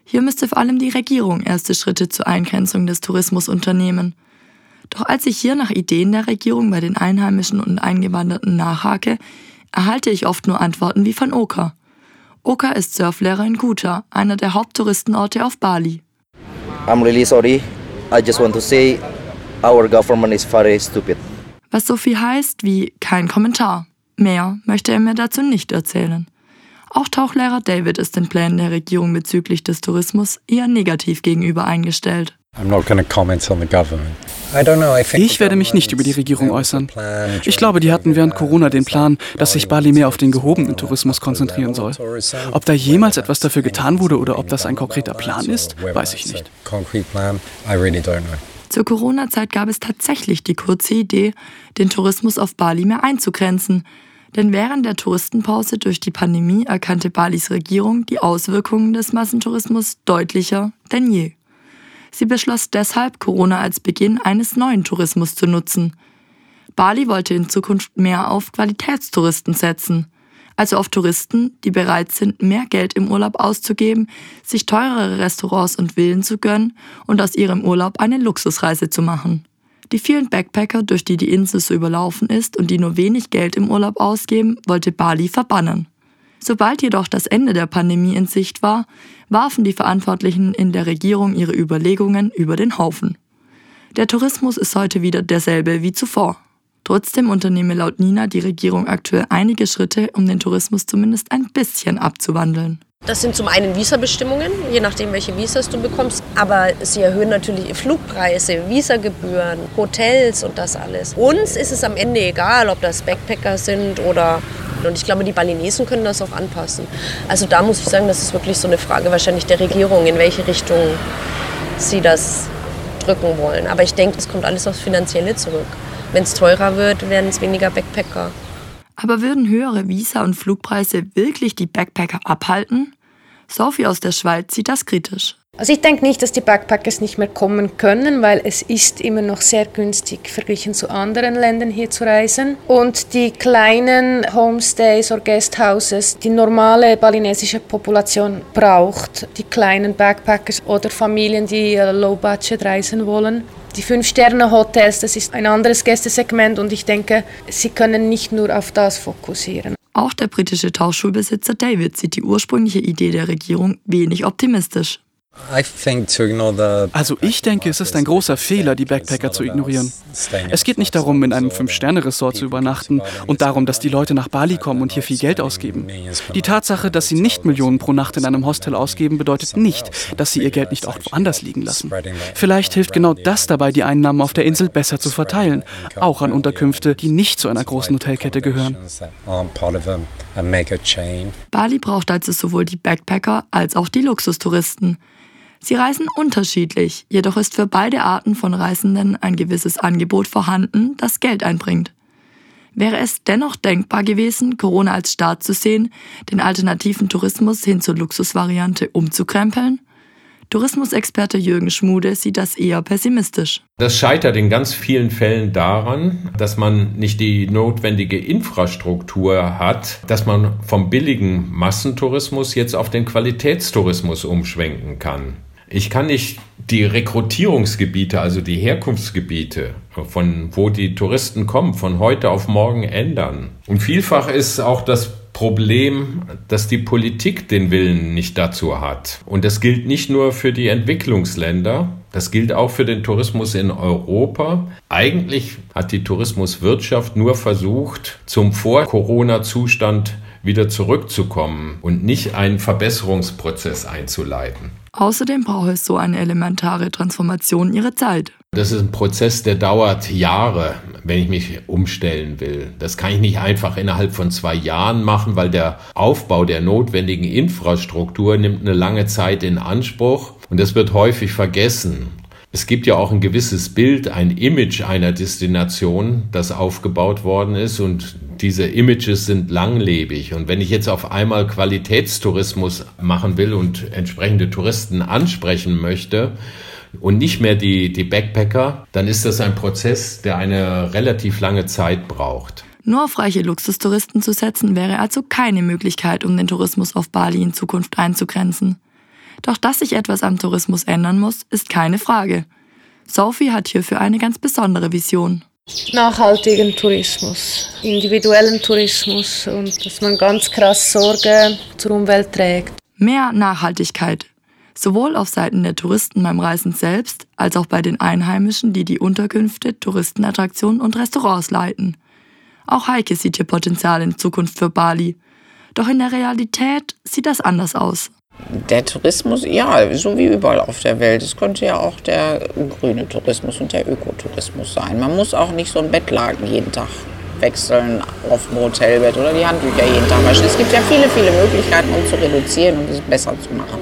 Hier müsste vor allem die Regierung erste Schritte zur Eingrenzung des Tourismus unternehmen. Doch als ich hier nach Ideen der Regierung bei den Einheimischen und Eingewanderten nachhake, erhalte ich oft nur Antworten wie von Oka. Oka ist Surflehrer in Kuta, einer der Haupttouristenorte auf Bali. I'm really sorry. I just want to say our government is very stupid. Was so viel heißt wie kein Kommentar. Mehr möchte er mir dazu nicht erzählen. Auch Tauchlehrer David ist den Plänen der Regierung bezüglich des Tourismus eher negativ gegenüber eingestellt. Ich werde mich nicht über die Regierung äußern. Ich glaube, die hatten während Corona den Plan, dass sich Bali mehr auf den gehobenen Tourismus konzentrieren soll. Ob da jemals etwas dafür getan wurde oder ob das ein konkreter Plan ist, weiß ich nicht. Zur Corona-Zeit gab es tatsächlich die kurze Idee, den Tourismus auf Bali mehr einzugrenzen. Denn während der Touristenpause durch die Pandemie erkannte Balis Regierung die Auswirkungen des Massentourismus deutlicher denn je. Sie beschloss deshalb, Corona als Beginn eines neuen Tourismus zu nutzen. Bali wollte in Zukunft mehr auf Qualitätstouristen setzen, also auf Touristen, die bereit sind, mehr Geld im Urlaub auszugeben, sich teurere Restaurants und Villen zu gönnen und aus ihrem Urlaub eine Luxusreise zu machen. Die vielen Backpacker, durch die die Insel so überlaufen ist und die nur wenig Geld im Urlaub ausgeben, wollte Bali verbannen. Sobald jedoch das Ende der Pandemie in Sicht war, warfen die Verantwortlichen in der Regierung ihre Überlegungen über den Haufen. Der Tourismus ist heute wieder derselbe wie zuvor. Trotzdem unternehme laut Nina die Regierung aktuell einige Schritte, um den Tourismus zumindest ein bisschen abzuwandeln. Das sind zum einen Visabestimmungen, je nachdem, welche Visas du bekommst. Aber sie erhöhen natürlich Flugpreise, Visagebühren, Hotels und das alles. Uns ist es am Ende egal, ob das Backpacker sind oder... Und ich glaube, die Balinesen können das auch anpassen. Also da muss ich sagen, das ist wirklich so eine Frage wahrscheinlich der Regierung, in welche Richtung sie das drücken wollen. Aber ich denke, es kommt alles aufs Finanzielle zurück. Wenn es teurer wird, werden es weniger Backpacker. Aber würden höhere Visa- und Flugpreise wirklich die Backpacker abhalten? Sophie aus der Schweiz sieht das kritisch. Also ich denke nicht, dass die Backpackers nicht mehr kommen können, weil es ist immer noch sehr günstig verglichen zu anderen Ländern hier zu reisen. Und die kleinen Homestays oder Guesthouses, die normale balinesische Population braucht, die kleinen Backpackers oder Familien, die Low-Budget reisen wollen. Die Fünf-Sterne-Hotels, das ist ein anderes Gästesegment und ich denke, sie können nicht nur auf das fokussieren. Auch der britische Tauchschulbesitzer David sieht die ursprüngliche Idee der Regierung wenig optimistisch. Also ich denke, es ist ein großer Fehler, die Backpacker zu ignorieren. Es geht nicht darum, in einem Fünf-Sterne-Resort zu übernachten und darum, dass die Leute nach Bali kommen und hier viel Geld ausgeben. Die Tatsache, dass sie nicht Millionen pro Nacht in einem Hostel ausgeben, bedeutet nicht, dass sie ihr Geld nicht auch woanders liegen lassen. Vielleicht hilft genau das dabei, die Einnahmen auf der Insel besser zu verteilen, auch an Unterkünfte, die nicht zu einer großen Hotelkette gehören. Bali braucht also sowohl die Backpacker als auch die Luxustouristen. Sie reisen unterschiedlich, jedoch ist für beide Arten von Reisenden ein gewisses Angebot vorhanden, das Geld einbringt. Wäre es dennoch denkbar gewesen, Corona als Start zu sehen, den alternativen Tourismus hin zur Luxusvariante umzukrempeln? Tourismusexperte Jürgen Schmude sieht das eher pessimistisch. Das scheitert in ganz vielen Fällen daran, dass man nicht die notwendige Infrastruktur hat, dass man vom billigen Massentourismus jetzt auf den Qualitätstourismus umschwenken kann. Ich kann nicht die Rekrutierungsgebiete, also die Herkunftsgebiete, von wo die Touristen kommen, von heute auf morgen ändern. Und vielfach ist auch das Problem, dass die Politik den Willen nicht dazu hat. Und das gilt nicht nur für die Entwicklungsländer, das gilt auch für den Tourismus in Europa. Eigentlich hat die Tourismuswirtschaft nur versucht, zum Vor-Corona-Zustand wieder zurückzukommen und nicht einen Verbesserungsprozess einzuleiten. Außerdem braucht es so eine elementare Transformation ihre Zeit. Das ist ein Prozess, der dauert Jahre, wenn ich mich umstellen will. Das kann ich nicht einfach innerhalb von zwei Jahren machen, weil der Aufbau der notwendigen Infrastruktur nimmt eine lange Zeit in Anspruch und das wird häufig vergessen. Es gibt ja auch ein gewisses Bild, ein Image einer Destination, das aufgebaut worden ist und diese Images sind langlebig. Und wenn ich jetzt auf einmal Qualitätstourismus machen will und entsprechende Touristen ansprechen möchte und nicht mehr die, die Backpacker, dann ist das ein Prozess, der eine relativ lange Zeit braucht. Nur auf reiche Luxustouristen zu setzen, wäre also keine Möglichkeit, um den Tourismus auf Bali in Zukunft einzugrenzen. Doch dass sich etwas am Tourismus ändern muss, ist keine Frage. Sophie hat hierfür eine ganz besondere Vision. Nachhaltigen Tourismus, individuellen Tourismus und dass man ganz krass Sorge zur Umwelt trägt. Mehr Nachhaltigkeit, sowohl auf Seiten der Touristen beim Reisen selbst, als auch bei den Einheimischen, die die Unterkünfte, Touristenattraktionen und Restaurants leiten. Auch Heike sieht hier Potenzial in Zukunft für Bali. Doch in der Realität sieht das anders aus. Der Tourismus, ja, so wie überall auf der Welt. Es könnte ja auch der grüne Tourismus und der Ökotourismus sein. Man muss auch nicht so ein Bettlaken jeden Tag wechseln auf dem Hotelbett oder die Handtücher jeden Tag waschen. Es gibt ja viele, viele Möglichkeiten, um zu reduzieren und es besser zu machen.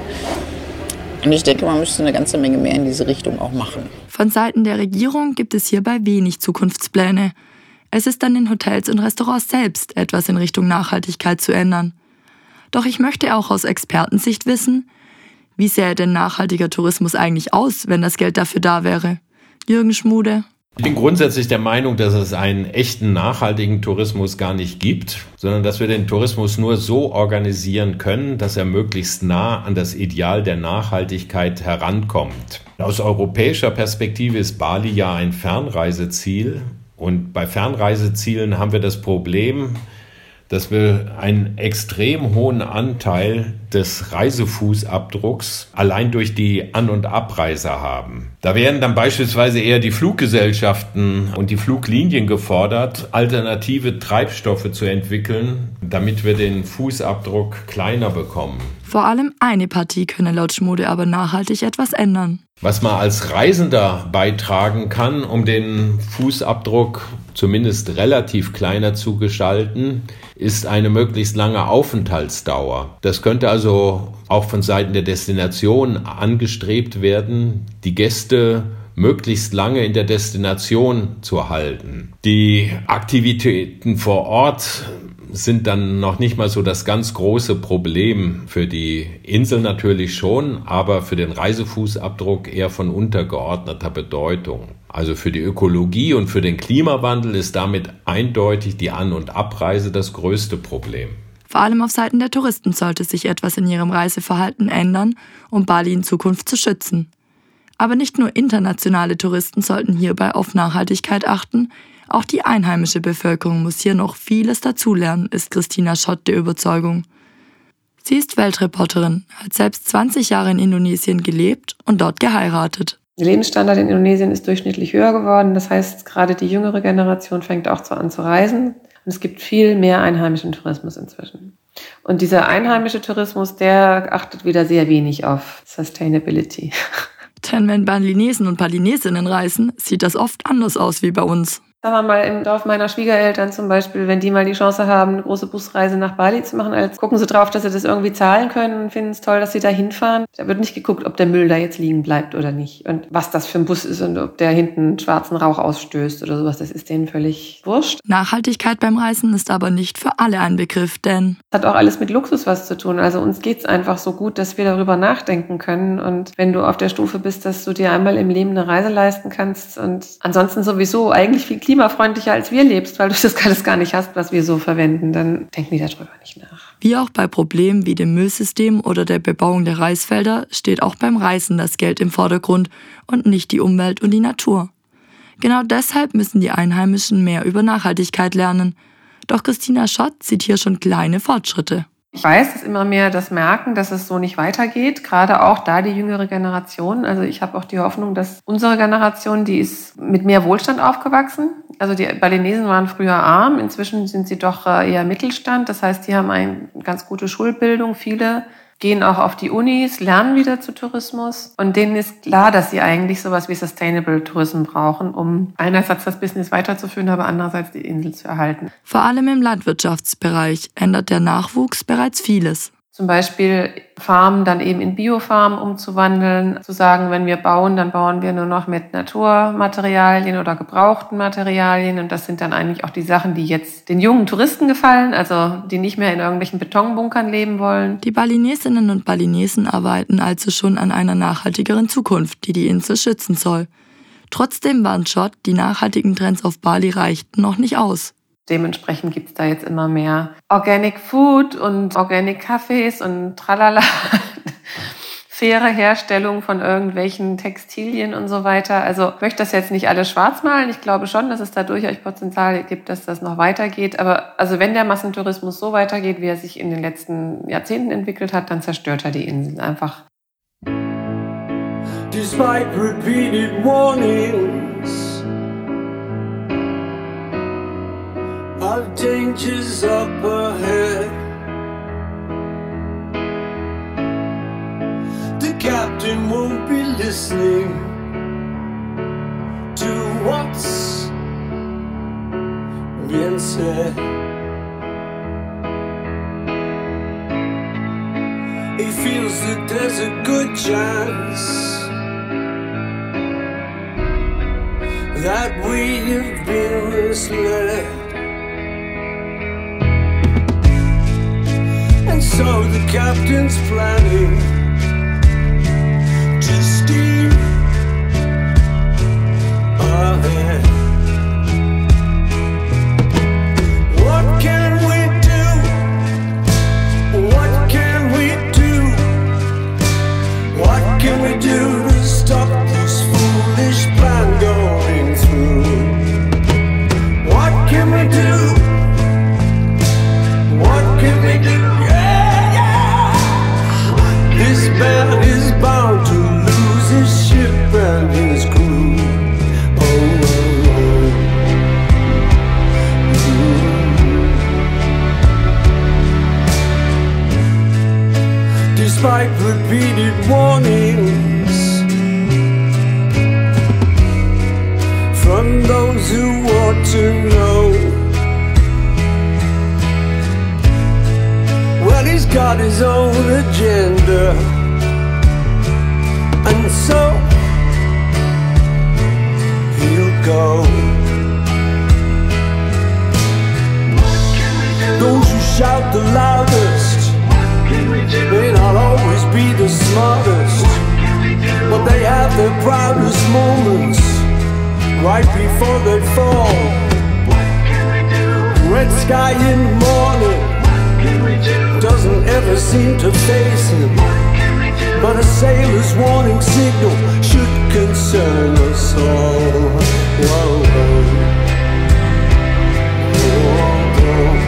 Und ich denke, man müsste eine ganze Menge mehr in diese Richtung auch machen. Von Seiten der Regierung gibt es hierbei wenig Zukunftspläne. Es ist an den Hotels und Restaurants selbst, etwas in Richtung Nachhaltigkeit zu ändern. Doch ich möchte auch aus Expertensicht wissen, wie sähe denn nachhaltiger Tourismus eigentlich aus, wenn das Geld dafür da wäre? Jürgen Schmude. Ich bin grundsätzlich der Meinung, dass es einen echten nachhaltigen Tourismus gar nicht gibt, sondern dass wir den Tourismus nur so organisieren können, dass er möglichst nah an das Ideal der Nachhaltigkeit herankommt. Aus europäischer Perspektive ist Bali ja ein Fernreiseziel und bei Fernreisezielen haben wir das Problem, dass wir einen extrem hohen Anteil des Reisefußabdrucks allein durch die An- und Abreise haben. Da werden dann beispielsweise eher die Fluggesellschaften und die Fluglinien gefordert, alternative Treibstoffe zu entwickeln, damit wir den Fußabdruck kleiner bekommen. Vor allem eine Partie könne laut Schmude aber nachhaltig etwas ändern. Was man als Reisender beitragen kann, um den Fußabdruck zumindest relativ kleiner zu gestalten, ist eine möglichst lange Aufenthaltsdauer. Das könnte also auch von Seiten der Destination angestrebt werden, die Gäste möglichst lange in der Destination zu halten. Die Aktivitäten vor Ort sind dann noch nicht mal so das ganz große Problem. Für die Insel natürlich schon, aber für den Reisefußabdruck eher von untergeordneter Bedeutung. Also für die Ökologie und für den Klimawandel ist damit eindeutig die An- und Abreise das größte Problem. Vor allem auf Seiten der Touristen sollte sich etwas in ihrem Reiseverhalten ändern, um Bali in Zukunft zu schützen. Aber nicht nur internationale Touristen sollten hierbei auf Nachhaltigkeit achten, auch die einheimische Bevölkerung muss hier noch vieles dazulernen, ist Christina Schott der Überzeugung. Sie ist Weltreporterin, hat selbst zwanzig Jahre in Indonesien gelebt und dort geheiratet. Der Lebensstandard in Indonesien ist durchschnittlich höher geworden. Das heißt, gerade die jüngere Generation fängt auch so an zu reisen. Und es gibt viel mehr einheimischen Tourismus inzwischen. Und dieser einheimische Tourismus, der achtet wieder sehr wenig auf Sustainability. Denn wenn Balinesen und Balinesinnen reisen, sieht das oft anders aus wie bei uns. Sagen wir mal, im Dorf meiner Schwiegereltern zum Beispiel, wenn die mal die Chance haben, eine große Busreise nach Bali zu machen, als gucken sie drauf, dass sie das irgendwie zahlen können und finden es toll, dass sie da hinfahren. Da wird nicht geguckt, ob der Müll da jetzt liegen bleibt oder nicht und was das für ein Bus ist und ob der hinten schwarzen Rauch ausstößt oder sowas. Das ist denen völlig wurscht. Nachhaltigkeit beim Reisen ist aber nicht für alle ein Begriff, denn das hat auch alles mit Luxus was zu tun. Also uns geht's einfach so gut, dass wir darüber nachdenken können. Und wenn du auf der Stufe bist, dass du dir einmal im Leben eine Reise leisten kannst und ansonsten sowieso eigentlich viel klimafreundlicher als wir lebst, weil du das alles gar nicht hast, was wir so verwenden, dann denken die darüber nicht nach. Wie auch bei Problemen wie dem Müllsystem oder der Bebauung der Reisfelder steht auch beim Reisen das Geld im Vordergrund und nicht die Umwelt und die Natur. Genau deshalb müssen die Einheimischen mehr über Nachhaltigkeit lernen. Doch Christina Schott sieht hier schon kleine Fortschritte. Ich weiß, dass immer mehr das merken, dass es so nicht weitergeht, gerade auch da die jüngere Generation. Also ich habe auch die Hoffnung, dass unsere Generation, die ist mit mehr Wohlstand aufgewachsen. Also die Balinesen waren früher arm, inzwischen sind sie doch eher Mittelstand. Das heißt, die haben eine ganz gute Schulbildung, viele gehen auch auf die Unis, lernen wieder zu Tourismus. Und denen ist klar, dass sie eigentlich sowas wie Sustainable Tourism brauchen, um einerseits das Business weiterzuführen, aber andererseits die Insel zu erhalten. Vor allem im Landwirtschaftsbereich ändert der Nachwuchs bereits vieles. Zum Beispiel Farmen dann eben in Biofarmen umzuwandeln, zu sagen, wenn wir bauen, dann bauen wir nur noch mit Naturmaterialien oder gebrauchten Materialien. Und das sind dann eigentlich auch die Sachen, die jetzt den jungen Touristen gefallen, also die nicht mehr in irgendwelchen Betonbunkern leben wollen. Die Balinesinnen und Balinesen arbeiten also schon an einer nachhaltigeren Zukunft, die die Insel schützen soll. Trotzdem warnt Schott, die nachhaltigen Trends auf Bali reichten noch nicht aus. Dementsprechend gibt es da jetzt immer mehr Organic Food und Organic Cafés und tralala. faire Herstellung von irgendwelchen Textilien und so weiter. Also ich möchte das jetzt nicht alles schwarz malen. Ich glaube schon, dass es da durchaus Potenzial gibt, dass das noch weitergeht. Aber also wenn der Massentourismus so weitergeht, wie er sich in den letzten Jahrzehnten entwickelt hat, dann zerstört er die Inseln einfach. Despite repeated warnings of dangers up ahead, the captain won't be listening to what's being said. He feels that there's a good chance that we have been misled, and so the captain's planning to steer ahead. What can we do? What can we do? What can we do to stop this foolish plan going through? What can we do? What can we do? Yeah, yeah. This man is bound to lose his ship and his crew. Oh, oh, oh. Mm. Despite repeated warnings from those who want to know, well, he's got his own agenda, and so he'll go. Those who shout the loudest may not always be the smartest, but they have their proudest moments right before they fall. Red sky in the morning doesn't ever seem to face him, but a sailor's warning signal should concern us all. Whoa, whoa. Whoa, whoa.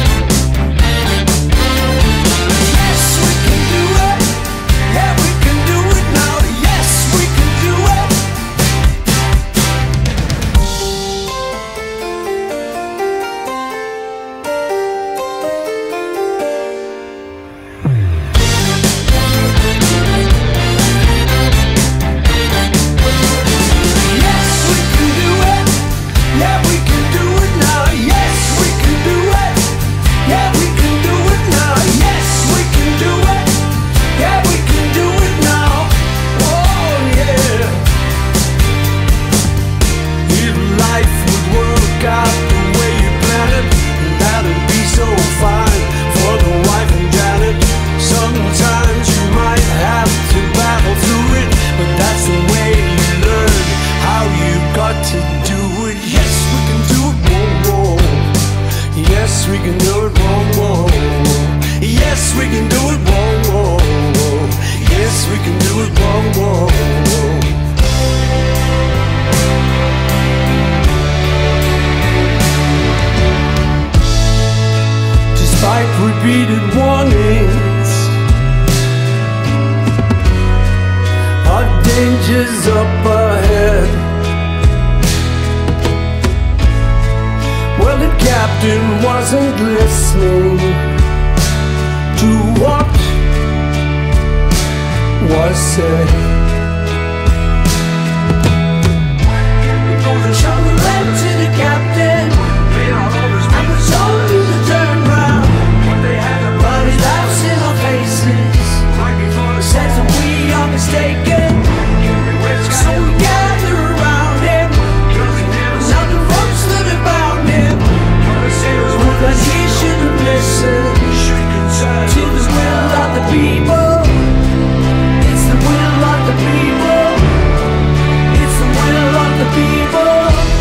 Yes, we can do it. Yeah, we can do repeated warnings. Our dangers up ahead. Well, the captain wasn't listening to what was said. The shuttle led to the captain, and was told to turn round. But he laughs in our faces, says that we are mistaken. So we gather around him, now the ropes that have bound him. But he should have listened to the will of the people. It's the will of the people. It's the will of the people.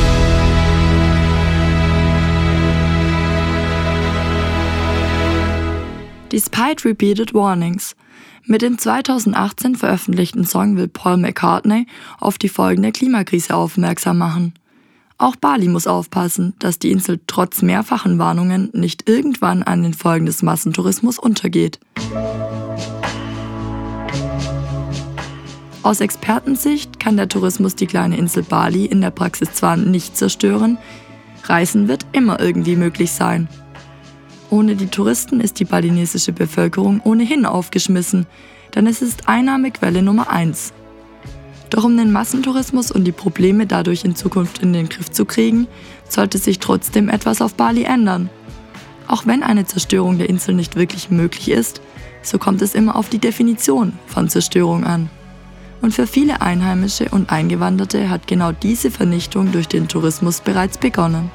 Despite repeated warnings. Mit dem zweitausendachtzehn veröffentlichten Song will Paul McCartney auf die folgende Klimakrise aufmerksam machen. Auch Bali muss aufpassen, dass die Insel trotz mehrfachen Warnungen nicht irgendwann an den Folgen des Massentourismus untergeht. Aus Expertensicht kann der Tourismus die kleine Insel Bali in der Praxis zwar nicht zerstören, Reisen wird immer irgendwie möglich sein. Ohne die Touristen ist die balinesische Bevölkerung ohnehin aufgeschmissen, denn es ist Einnahmequelle Nummer eins. Doch um den Massentourismus und die Probleme dadurch in Zukunft in den Griff zu kriegen, sollte sich trotzdem etwas auf Bali ändern. Auch wenn eine Zerstörung der Insel nicht wirklich möglich ist, so kommt es immer auf die Definition von Zerstörung an. Und für viele Einheimische und Eingewanderte hat genau diese Vernichtung durch den Tourismus bereits begonnen.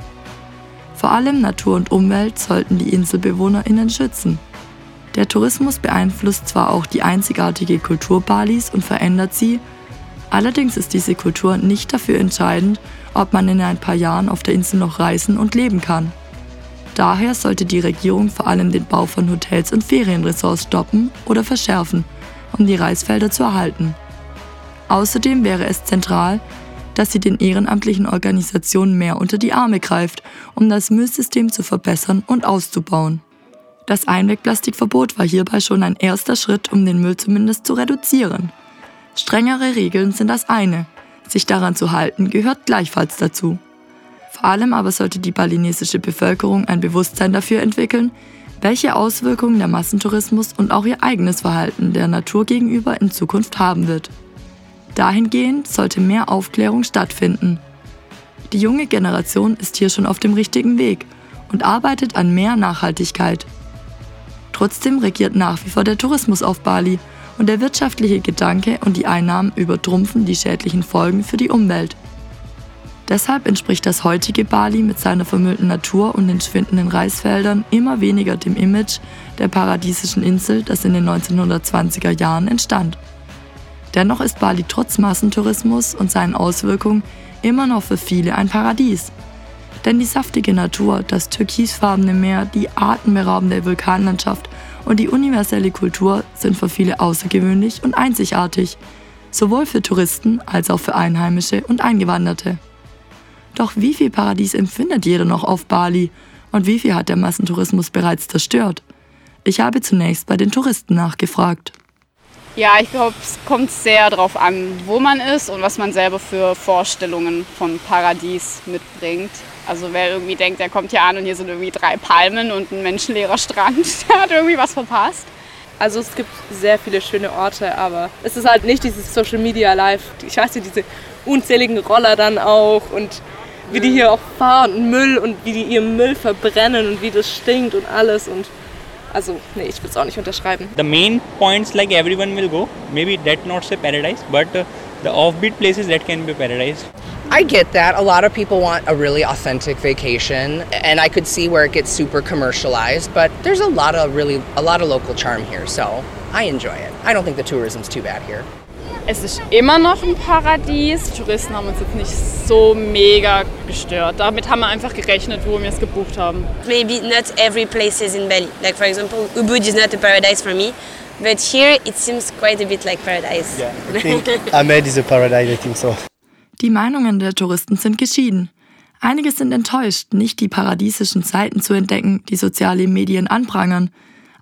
Vor allem Natur und Umwelt sollten die InselbewohnerInnen schützen. Der Tourismus beeinflusst zwar auch die einzigartige Kultur Balis und verändert sie, allerdings ist diese Kultur nicht dafür entscheidend, ob man in ein paar Jahren auf der Insel noch reisen und leben kann. Daher sollte die Regierung vor allem den Bau von Hotels und Ferienresorts stoppen oder verschärfen, um die Reisfelder zu erhalten. Außerdem wäre es zentral, dass sie den ehrenamtlichen Organisationen mehr unter die Arme greift, um das Müllsystem zu verbessern und auszubauen. Das Einwegplastikverbot war hierbei schon ein erster Schritt, um den Müll zumindest zu reduzieren. Strengere Regeln sind das eine, sich daran zu halten gehört gleichfalls dazu. Vor allem aber sollte die balinesische Bevölkerung ein Bewusstsein dafür entwickeln, welche Auswirkungen der Massentourismus und auch ihr eigenes Verhalten der Natur gegenüber in Zukunft haben wird. Dahingehend sollte mehr Aufklärung stattfinden. Die junge Generation ist hier schon auf dem richtigen Weg und arbeitet an mehr Nachhaltigkeit. Trotzdem regiert nach wie vor der Tourismus auf Bali und der wirtschaftliche Gedanke und die Einnahmen übertrumpfen die schädlichen Folgen für die Umwelt. Deshalb entspricht das heutige Bali mit seiner vermüllten Natur und den schwindenden Reisfeldern immer weniger dem Image der paradiesischen Insel, das in den neunzehnhundertzwanziger Jahren entstand. Dennoch ist Bali trotz Massentourismus und seinen Auswirkungen immer noch für viele ein Paradies. Denn die saftige Natur, das türkisfarbene Meer, die atemberaubende Vulkanlandschaft und die universelle Kultur sind für viele außergewöhnlich und einzigartig, sowohl für Touristen als auch für Einheimische und Eingewanderte. Doch wie viel Paradies empfindet jeder noch auf Bali und wie viel hat der Massentourismus bereits zerstört? Ich habe zunächst bei den Touristen nachgefragt. Ja, ich glaube, es kommt sehr darauf an, wo man ist und was man selber für Vorstellungen von Paradies mitbringt. Also wer irgendwie denkt, der kommt hier an und hier sind irgendwie drei Palmen und ein menschenleerer Strand, der hat irgendwie was verpasst. Also es gibt sehr viele schöne Orte, aber es ist halt nicht dieses Social Media Life. Ich weiß nicht, diese unzähligen Roller dann auch und wie die hier auch fahren und Müll und wie die ihren Müll verbrennen und wie das stinkt und alles und also, nee, ich will es auch nicht unterschreiben. The main points like everyone will go, maybe that not say paradise, but uh, the offbeat places that can be paradise. I get that. A lot of people want a really authentic vacation, and I could see where it gets super commercialized, but there's a lot of really, a lot of local charm here, so I enjoy it. I don't think the tourism's too bad here. Es ist immer noch ein Paradies. Die Touristen haben uns jetzt nicht so mega gestört. Damit haben wir einfach gerechnet, wo wir es gebucht haben. Maybe not every place is in Bali. Like for example, Ubud is not a paradise for me, but here it seems quite a bit like paradise. Yeah, I think Ahmed is a paradise, I think so. Die Meinungen der Touristen sind geschieden. Einige sind enttäuscht, nicht die paradiesischen Seiten zu entdecken, die soziale Medien anprangern.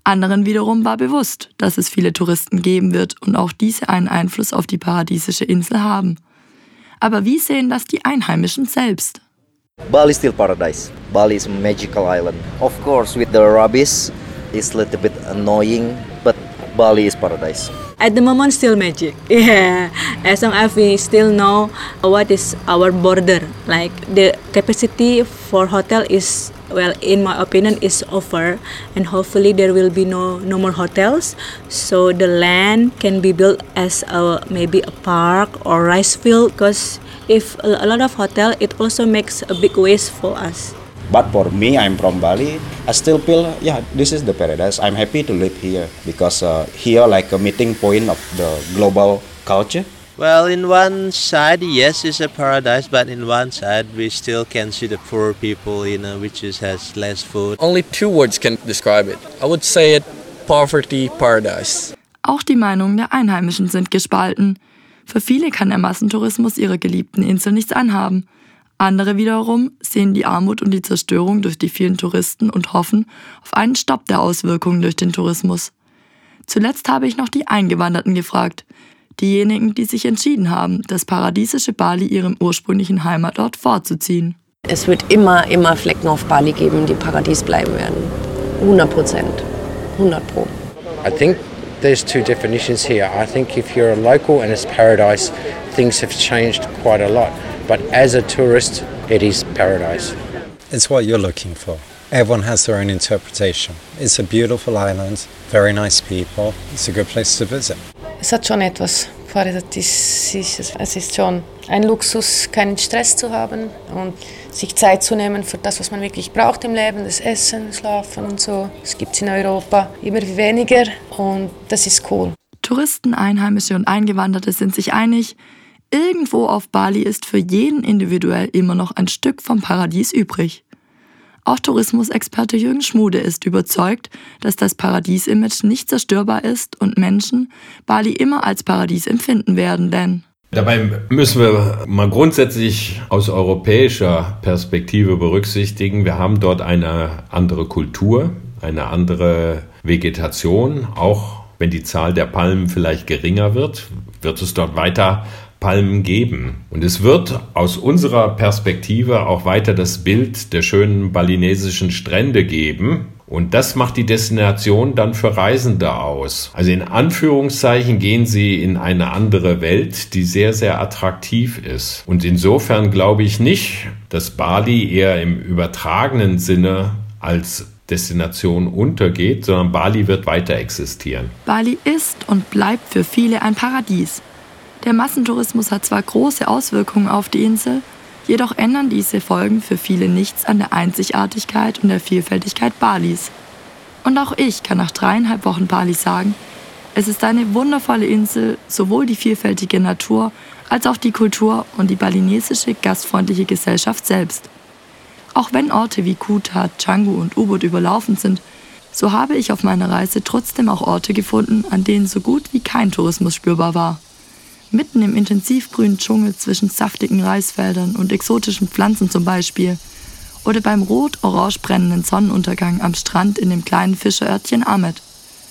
Anderen wiederum war bewusst, dass es viele Touristen geben wird und auch diese einen Einfluss auf die paradiesische Insel haben. Aber wie sehen das die Einheimischen selbst? Bali is still paradise. Bali is a magical island. Of course, with the rubbish, it's a little bit annoying, but Bali is paradise. At the moment, still magic. Yeah, as long as we still know what is our border. Like the capacity for hotel is, well, in my opinion, is over, and hopefully there will be no no more hotels. So the land can be built as a maybe a park or rice field. Because if a lot of hotel, it also makes a big waste for us. But for me, I'm from Bali. I still feel, yeah, this is the paradise. I'm happy to live here because uh, here, like a meeting point of the global culture. Well, in one side, yes, it's a paradise, but in one side, we still can see the poor people, you know, which is, has less food. Only two words can describe it. I would say it, poverty paradise. Auch die Meinungen der Einheimischen sind gespalten. Für viele kann der Massentourismus ihrer geliebten Insel nichts anhaben. Andere wiederum sehen die Armut und die Zerstörung durch die vielen Touristen und hoffen auf einen Stopp der Auswirkungen durch den Tourismus. Zuletzt habe ich noch die Eingewanderten gefragt. Diejenigen, die sich entschieden haben, das paradiesische Bali ihrem ursprünglichen Heimatort vorzuziehen. Es wird immer, immer Flecken auf Bali geben, die Paradies bleiben werden. hundert Prozent. hundert Pro. I think there's two definitions here. I think if you're a local and it's paradise, things have changed quite a lot. But as a tourist, it is paradise. It's what you're looking for. Everyone has their own interpretation. It's a beautiful island, very nice people. It's a good place to visit. Es hat schon etwas Paradiesisches. Es ist schon ein Luxus, keinen Stress zu haben und sich Zeit zu nehmen für das, was man wirklich braucht im Leben, das Essen, Schlafen und so. Das gibt es in Europa immer weniger und das ist cool. Touristen, Einheimische und Eingewanderte sind sich einig, irgendwo auf Bali ist für jeden individuell immer noch ein Stück vom Paradies übrig. Auch Tourismusexperte Jürgen Schmude ist überzeugt, dass das Paradies-Image nicht zerstörbar ist und Menschen Bali immer als Paradies empfinden werden, denn dabei müssen wir mal grundsätzlich aus europäischer Perspektive berücksichtigen, wir haben dort eine andere Kultur, eine andere Vegetation, auch wenn die Zahl der Palmen vielleicht geringer wird, wird es dort weiter Palmen geben. Und es wird aus unserer Perspektive auch weiter das Bild der schönen balinesischen Strände geben. Und das macht die Destination dann für Reisende aus. Also in Anführungszeichen gehen sie in eine andere Welt, die sehr, sehr attraktiv ist. Und insofern glaube ich nicht, dass Bali eher im übertragenen Sinne als Destination untergeht, sondern Bali wird weiter existieren. Bali ist und bleibt für viele ein Paradies. Der Massentourismus hat zwar große Auswirkungen auf die Insel, jedoch ändern diese Folgen für viele nichts an der Einzigartigkeit und der Vielfältigkeit Balis. Und auch ich kann nach dreieinhalb Wochen Bali sagen, es ist eine wundervolle Insel, sowohl die vielfältige Natur als auch die Kultur und die balinesische gastfreundliche Gesellschaft selbst. Auch wenn Orte wie Kuta, Canggu und Ubud überlaufen sind, so habe ich auf meiner Reise trotzdem auch Orte gefunden, an denen so gut wie kein Tourismus spürbar war. Mitten im intensivgrünen Dschungel zwischen saftigen Reisfeldern und exotischen Pflanzen zum Beispiel. Oder beim rot-orange brennenden Sonnenuntergang am Strand in dem kleinen Fischerörtchen Amed.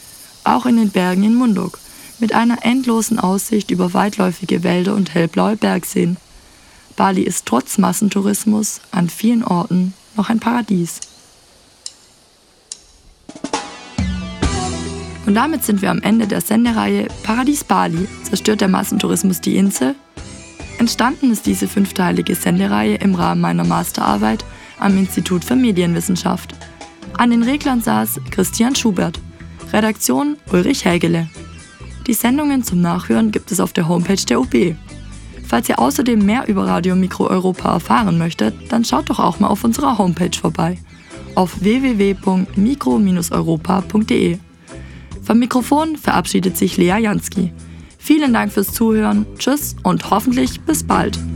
Auch in den Bergen in Munduk, mit einer endlosen Aussicht über weitläufige Wälder und hellblaue Bergseen. Bali ist trotz Massentourismus an vielen Orten noch ein Paradies. Und damit sind wir am Ende der Sendereihe Paradies Bali, zerstört der Massentourismus die Insel? Entstanden ist diese fünfteilige Sendereihe im Rahmen meiner Masterarbeit am Institut für Medienwissenschaft. An den Reglern saß Christian Schubert, Redaktion Ulrich Hägele. Die Sendungen zum Nachhören gibt es auf der Homepage der U B. Falls ihr außerdem mehr über Radio Mikro Europa erfahren möchtet, dann schaut doch auch mal auf unserer Homepage vorbei, auf w w w punkt mikro Bindestrich europa punkt d e. Vom Mikrofon verabschiedet sich Lea Jansky. Vielen Dank fürs Zuhören, tschüss und hoffentlich bis bald.